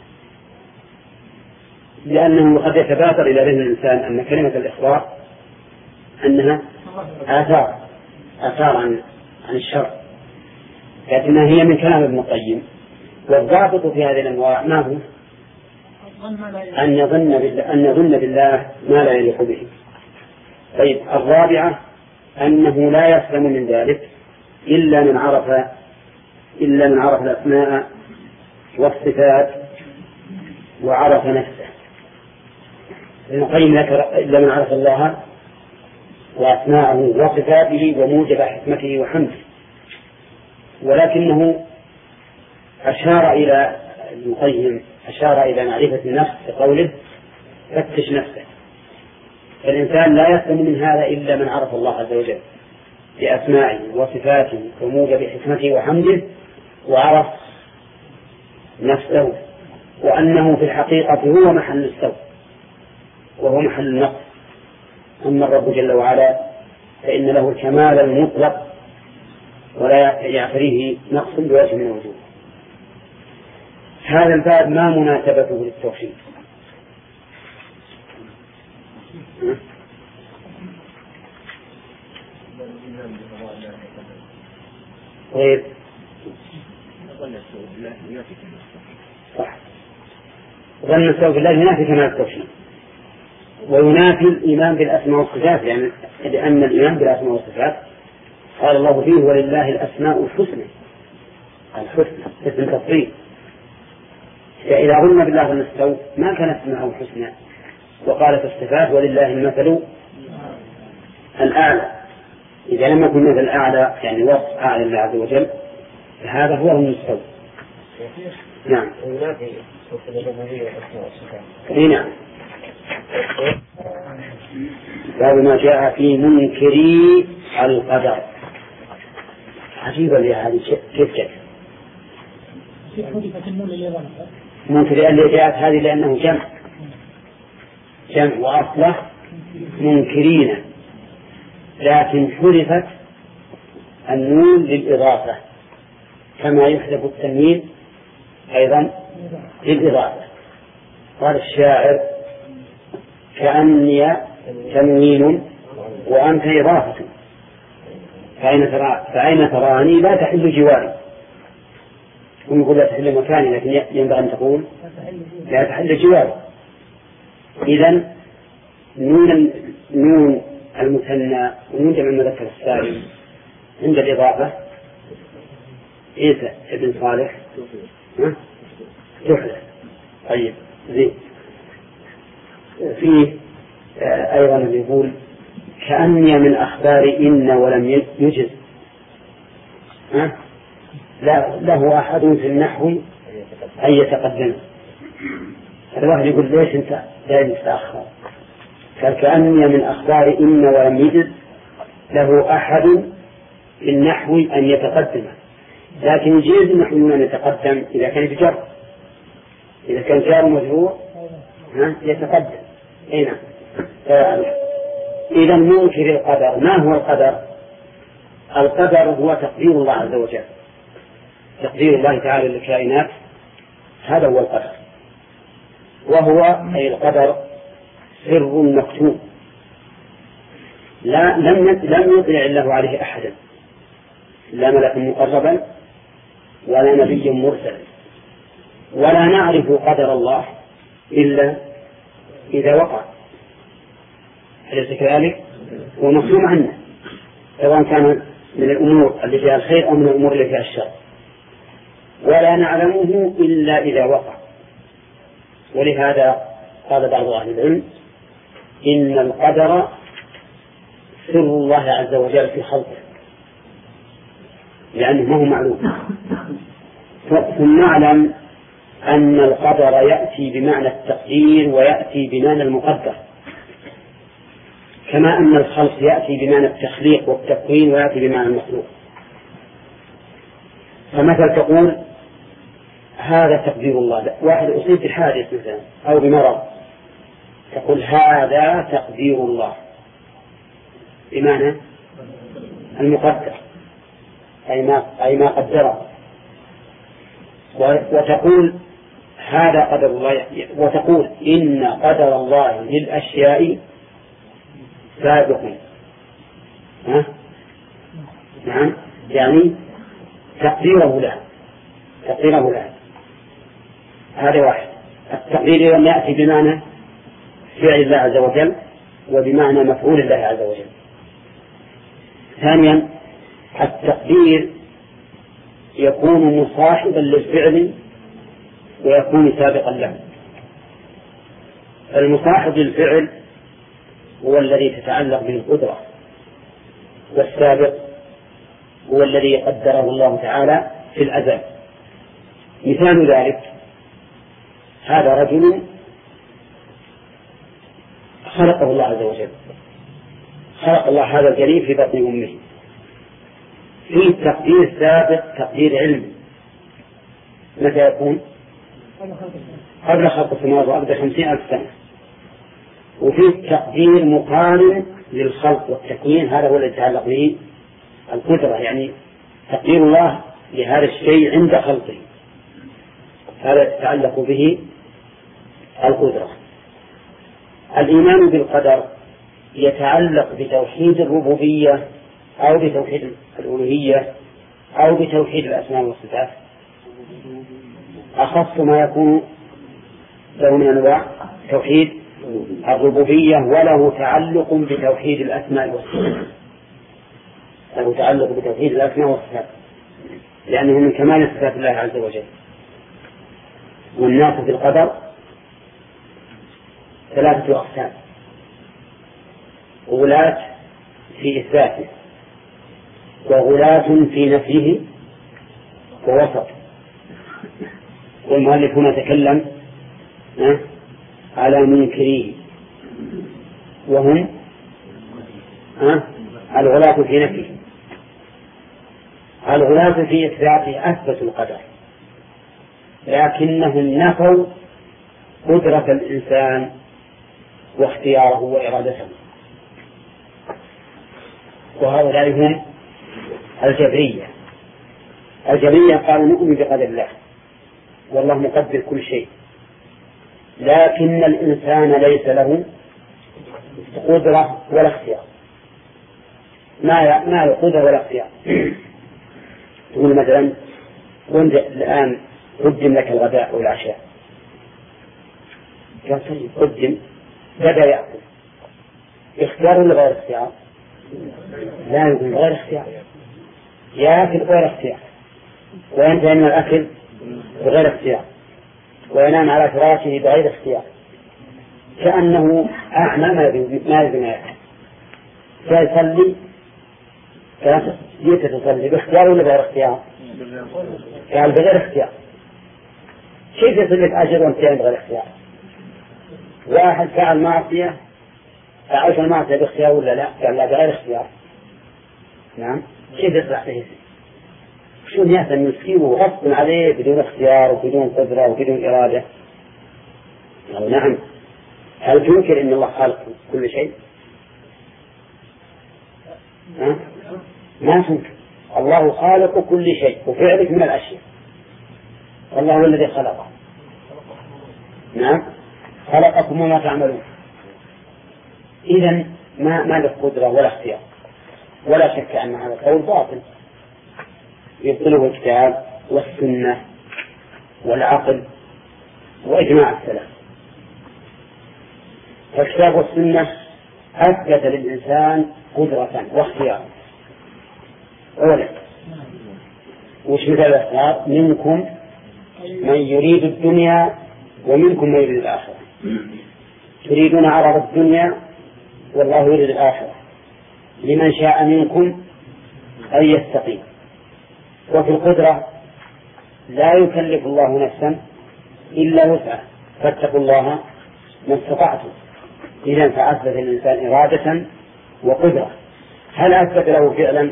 لأنه قد يتبادر إلى ذهن الإنسان أن كلمة الإخبار أنها آثار آثار عن عن الشرع لكنها هي من كلام ابن القيم. والضابط في هذه الأنواع ما هو؟ أن يظن بالله أن يظن بالله ما لا يليق به. طيب الرابعة أنه لا يسلم من ذلك إلا من عرف إلا من عرف الأسماء والصفات وعرف نفسه. ابن القيم ذكر إلا من عرف الله وأسماءه وصفاته وموجب حكمته وحمده. ولكنه أشار إلى ابن القيم أشار إلى معرفة النفس بقوله فتش نفسك. فالإنسان لا يسلم من هذا إلا من عرف الله عز وجل بأسمائه وصفاته وموجب حكمته وحمده وعرف نفسه وأنه في الحقيقة هو محل السوء وهو محل النقص. أما الرب جل وعلا فإن له الكمال المطلق ولا يعتريه نقص بوجه من الوجوه. هذا الباب ما مناسبته للتوحيد؟ طيب صح ظن السوء بالله ينافي كمال التوحيد وينافي الإيمان بالأسماء والصفات يعني لأن الإيمان بالأسماء والصفات قال الله فيه ولله الأسماء الحسنى الحسنى اسم تفضيل. فإذا ظن بالله ظن السوء ما كانت اسمه الحسنى وقالت الصفات ولله المثل الأعلى. إذا لم يكن مثل الأعلى يعني وصف أعلى الله عز وجل فهذا هو ظن السوء. نعم نعم. باب ما جاء في منكري القدر. عجيبة لي هذه كيف جاء منكري اللي جاءت هذه لأنه جمع جمع وأصله منكرين لكن حذفت النون للإضافة كما يحذف التنوين أيضا للإضافة. قال الشاعر كأني تنوين وأنت إضافة فأين, ترى فأين تراني لا تحل جواري. ونقول لا تحل مكاني لكن ينبغي أن تقول لا تحل جواري. إذن نون نون المثنى ونون جمع المذكر السالم عند الإضافة عيسى ابن صالح تحدث. طيب زين فيه أيضا يقول كأني من أخبار إن ولم يجز لا له أحد في النحو أن يتقدم. الواحد يقول ليش أنت دائما تتأخر؟ قال كأني من أخبار إن ولم يجز له أحد في النحو أن يتقدم لكن يجيز نحن أن نتقدم إذا كان بجر، إذا كان جار مجرور يتقدم. أي نعم. إذا منكر القدر ما هو القدر؟ القدر هو تقدير الله عز وجل، تقدير الله تعالى للكائنات، هذا هو القدر. وهو أي القدر سر مكتوب لا لم لم يطلع الله عليه أحدا، لا ملك مقربا ولا نبي مرسل، ولا نعرف قدر الله إلا إذا وقع، أليس كذلك؟ هو مفهوم عنه سواء كان من الأمور اللي فيها الخير أو من الأمور اللي فيها الشر، ولا نعلمه إلا إذا وقع. ولهذا قال بعض أهل العلم إن القدر سر الله عز وجل في خلقه، لأنه ما هو معلوم. ثم نعلم أن القدر يأتي بمعنى التقدير ويأتي بمعنى المقدر، كما أن الخلق يأتي بمعنى التخليق والتكوين ويأتي بمعنى المخلوق. فمثل تقول هذا تقدير الله، واحد أصيب بحادث مثلا أو بمرض، تقول هذا تقدير الله بمعنى المقدر، أي ما, أي ما قدره. وتقول هذا قدر الله، وتقول إن قدر الله للأشياء سابق. ها؟ نعم، يعني تقديره له، تقديره له. هذا واحد. التقدير لم يأتي بمعنى فعل الله عز وجل وبمعنى مفعول الله عز وجل. ثانيا التقدير يكون مصاحبا للفعل ويكون سابقا له. المصاحب للفعل هو الذي تتعلق به القدرة، والسابق هو الذي قدره الله تعالى في الأزل. مثال ذلك هذا رجل خلقه الله عز وجل، خلق الله هذا الجليد في بطن أمه، في تقدير سابق تقدير علمي. متى يكون؟ قبل خلق السماوات والأرض بخمسين ألف سنة. وفي تقدير مقارن للخلق والتكوين، هذا هو الذي يتعلق به القدرة، يعني تقدير الله لهذا الشيء عند خلقه، هذا يتعلق به القدرة. الإيمان بالقدر يتعلق بتوحيد الربوبية أو بتوحيد الألوهية أو بتوحيد الأسماء والصفات، أخص ما يكون له من أنواع توحيد الربوبية، وله تعلق بتوحيد الأسماء والصفات، له تعلق بتوحيد الأسماء والصفات لأنه من كمال صفات الله عز وجل. والناس في القدر ثلاثة أقسام: غلاة في إثباته، وغلاة في نفيه، ووسط. والمؤلف هنا تكلم على منكريه، وهم الغلاة في نفيه. الغلاة في إثباته أثبتوا القدر، لكنهم نفوا قدرة الإنسان واختياره وإرادته، وهؤلاء هم الجبرية. الجبرية قالوا نؤمن بقدر الله والله مقدر كل شيء، لكن الإنسان ليس له قدرة ولا اختيار، ما ما له قدرة ولا اختيار. تقول مثلا كنت الآن قدم لك الغداء أو العشاء، قال طيب قدم، بدأ يأكل، اختيار ولا غير اختيار؟ لا، يكون غير اختيار، يأكل غير اختيار، وينتهي من الأكل بغير اختيار، وينام على فراشه بغير اختيار، كأنه أعمى ما يدري ما يأكل. جاء يصلي، جيت تصلي باختيار ولا بغير اختيار؟ قال بغير اختيار. كيف يصلي في أجر وانتهي بغير اختيار؟ واحد فعل معصية، فعلت المعصية باختيار ولا لا؟ قال لا بغير اختيار. نعم، كيف يصلح به؟ شو ناس يسيبوا غصب عليه بدون اختيار وبدون قدرة وبدون إرادة؟ يعني نعم. هل تنكر أن الله خالق كل شيء؟ ها؟ ما تنكر. الله خالق كل شيء وفعلك من الأشياء، والله هو الذي خلقه. نعم، خلقكم وما تعملون. إذن ما ما له قدرة ولا اختيار، ولا شك أن هذا القول باطل يبطله الكتاب والسنة والعقل وإجماع السلف. فالكتاب والسنة أثبت للإنسان قدرة واختيار. أولا، وش مثل الاختيار؟ منكم من يريد الدنيا ومنكم من يريد الآخرة. تريدون عرض الدنيا والله يريد الآخرة. لمن شاء منكم أن يستقيم. وفي القدرة لا يكلف الله نفسا إلا وسعها، فاتقوا الله ما استطعتم. إذن فأثبت الإنسان إرادة وقدرة. هل أثبت له فعلا؟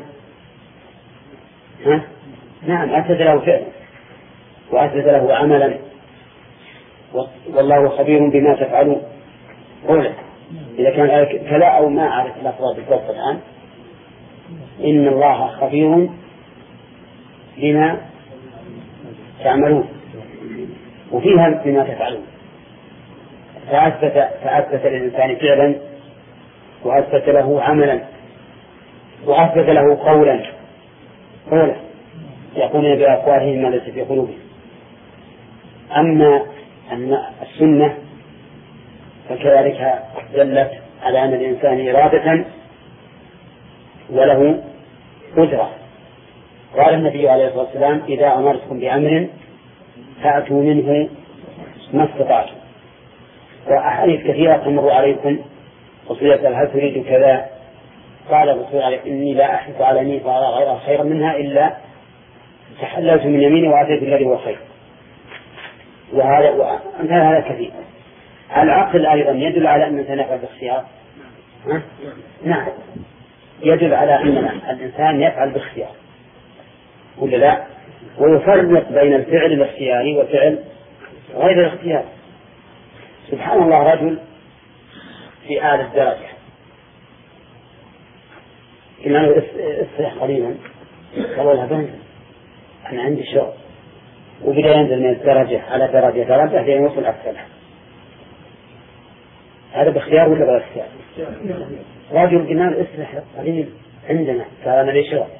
ها؟ نعم، أثبت له فعلا وأثبت له عملا، والله خبير بما تفعلون. قوله إذا كان كلا أو ما أعرف الأفراد بالضبط الآن، إن الله خبير بما تعملون، وفيها بما تفعلون. فأثبت, فأثبت للإنسان فعلا وأثبت له عملا وأثبت له قولا قولا يقولون بأفواههم ما ليس في قلوبهم. أما أن السنة فكذلك دلت على أن الإنسان إرادة وله قدرة. قال النبي عليه الصلاة والسلام: إذا أمرتكم بأمر فأتوا منه ما استطعتم. وأحاديث كثيرة تمر عليكم وصية هل تريد كذا؟ قال الرسول عليه: إني لا أحرص على يمين فأرى غيرها خيرا منها إلا تحللت من يميني وأتيت الذي هو خير. وهذا وأمثال هذا كثير. العقل أيضا يدل على أن الإنسان يفعل باختيار. نعم، يدل على أن الإنسان يفعل باختيار ولا لا؟ ويفرق بين الفعل الاختياري وفعل غير الاختياري. سبحان الله، رجل في أعلى الدرجة قلنا له استريح قليلا، قال له بنت أنا عندي شغل، وبدأ ينزل من الدرجة على درجة درجة لين يوصل أسفلها. هذا باختيار ولا باختيار؟ رجل قلنا له استريح قليل عندنا، قال أنا لي شغل،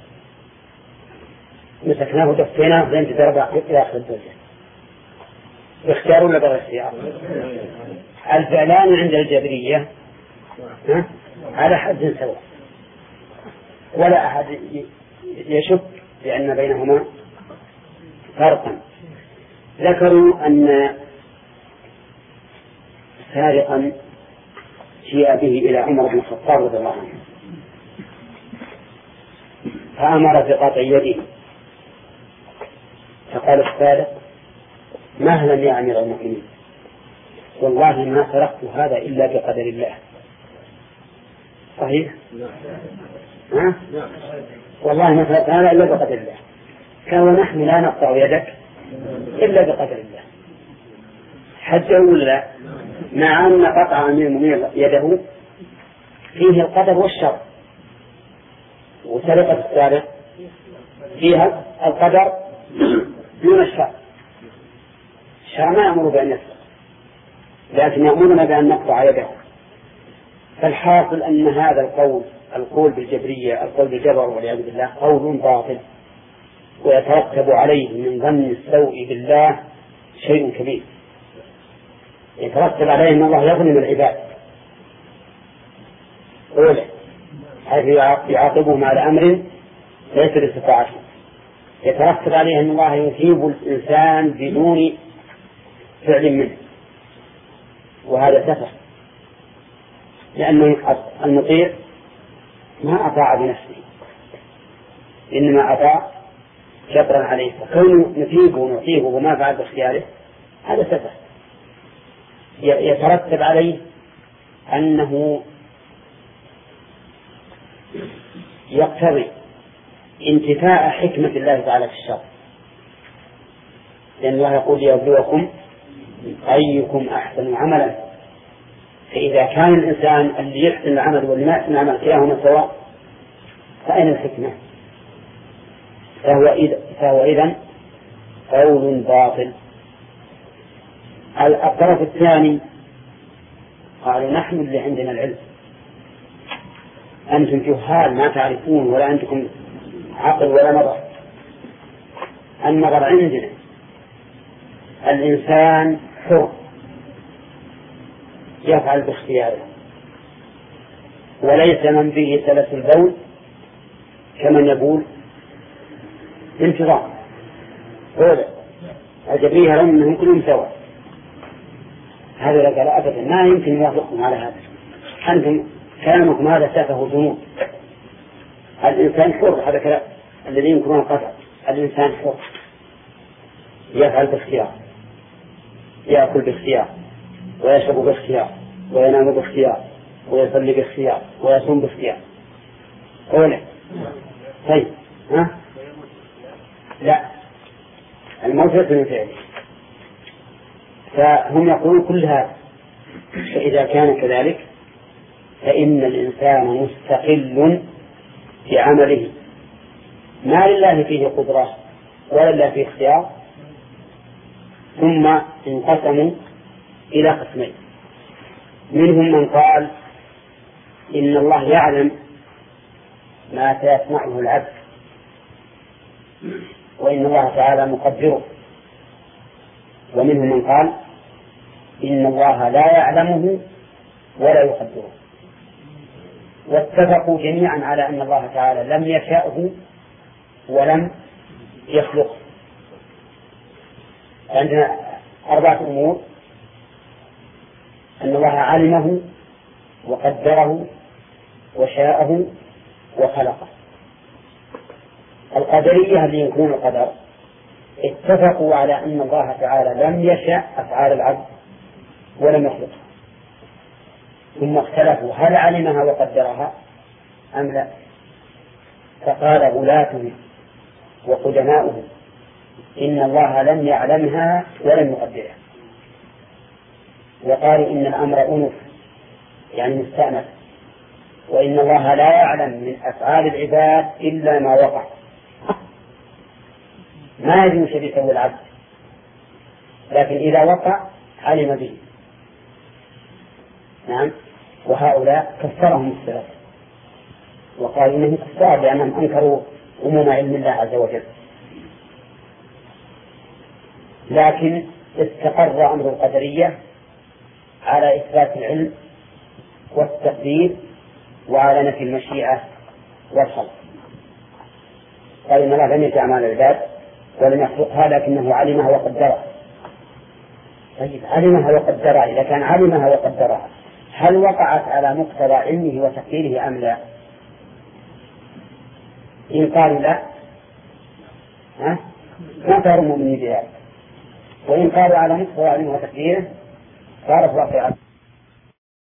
مسكناه ودفيناه لين تدرب إلى آخر الدرجة. باختيار ولا باختيار؟ الفعلان عند الجبرية على حد سواء، ولا أحد يشك بأن بينهما فرقا. ذكروا أن سارقا جيء به إلى عمر بن الخطاب رضي الله عنه فأمر بقطع يده، فقال السارق: مهلا يا أمير المؤمنين، والله ما سرقت هذا إلا بقدر الله. صحيح؟ ها؟ والله ما سرقت هذا إلا بقدر الله. كان ونحن لا نقطع يدك إلا بقدر الله. حجه ولا؟ مع أن قطع أمير المؤمنين يده فيه القدر والشر، وسرقة السارق فيها القدر دون الشر. الشرع ما يأمر بأن يسرق، لكن يأمرنا بأن نقطع يده. فالحاصل أن هذا القول، القول بالجبرية، القول بالجبر والعياذ بالله، قول باطل، ويترتب عليه من ظن السوء بالله شيء كبير. يترتب عليه أن الله يظلم العباد أولا، حيث يعاقبهم على أمر ليس باستطاعته. يترتب عليه أن الله يثيب الإنسان بدون فعل منه، وهذا سفه، لأن المطيع ما أطاع بنفسه، إنما أطاع شطرا عليه، فكونه نثيبه ونعطيه وما فعل باختياره هذا سفه. يترتب عليه أنه يقتضي انتفاء حكمة الله تعالى في الشر، لأن الله يقول ليبلوكم أيكم أحسن عملا. فإذا كان الإنسان اللي يحسن العمل واللي ما يحسن العمل كلاهما سواء فأين الحكمة؟ فهو إذا فهو إذن قول باطل. الطرف الثاني قالوا نحن اللي عندنا العلم، أنتم جهال ما تعرفون ولا عندكم عقل ولا نظر. النظر عندنا. الإنسان حر يفعل باختياره، وليس من به سلس البول كمن يقول انتظار هذا أجبريها لهم أنهم كلهم سواء. هذا قال أبدا ما يمكن يوافقكم على هذا، أنتم كلامكم هذا سافه ذنوب. الإنسان حر، هذا كلام الذي يمكن القطع. الإنسان حر يفعل باختيار، يأكل باختيار، ويشرب باختيار، وينام باختيار، ويصلي باختيار، ويصوم باختيار. أولا طيب ها؟ لا، الموت ليس من فعله. فهم يقولون كل هذا. فإذا كان كذلك فإن الإنسان مستقل في عمله، ما لله فيه قدرة ولا لله فيه اختيار. ثم انقسموا إلى قسمين، منهم من قال إن الله يعلم ما سيصنعه العبد، وإن الله تعالى مقدره. ومنهم من قال إن الله لا يعلمه ولا يقدره. واتفقوا جميعا على أن الله تعالى لم يشأه ولم يخلقه. عندنا أربعة أمور: أن الله علمه وقدره وشاءه وخلقه. القدرية اللي ينكرون القدر اتفقوا على أن الله تعالى لم يشأ أفعال العبد ولم يخلقها، ثم اختلفوا هل علمها وقدرها أم لا. فقال غلاته وقدماؤه إن الله لم يعلمها ولم يقدرها، وقالوا إن الأمر أنف يعني مستأنف، وإن الله لا يعلم من أفعال العباد إلا ما وقع. ما يجب شريكه العبد، لكن إذا وقع علم به. نعم. وهؤلاء كفرهم السلف وقالوا إنهم كفار لأنهم أنكروا عموم علم الله عز وجل. لكن استقر أمر القدرية على إثبات العلم والتقدير وعلى نفي المشيئة والخلق. قال إن الله لم يشاء أعمال العباد ولم يخلقها لكنه علمها وقدرها. طيب علمها وقدرها، إذا كان علمها وقدرها هل وقعت على مقتضى علمه وتقديره أم لا؟ إن قالوا لا ها ما صاروا مؤمنين بذلك، وإن قالوا على مقتضى علمه وتقديره صارت واقعة.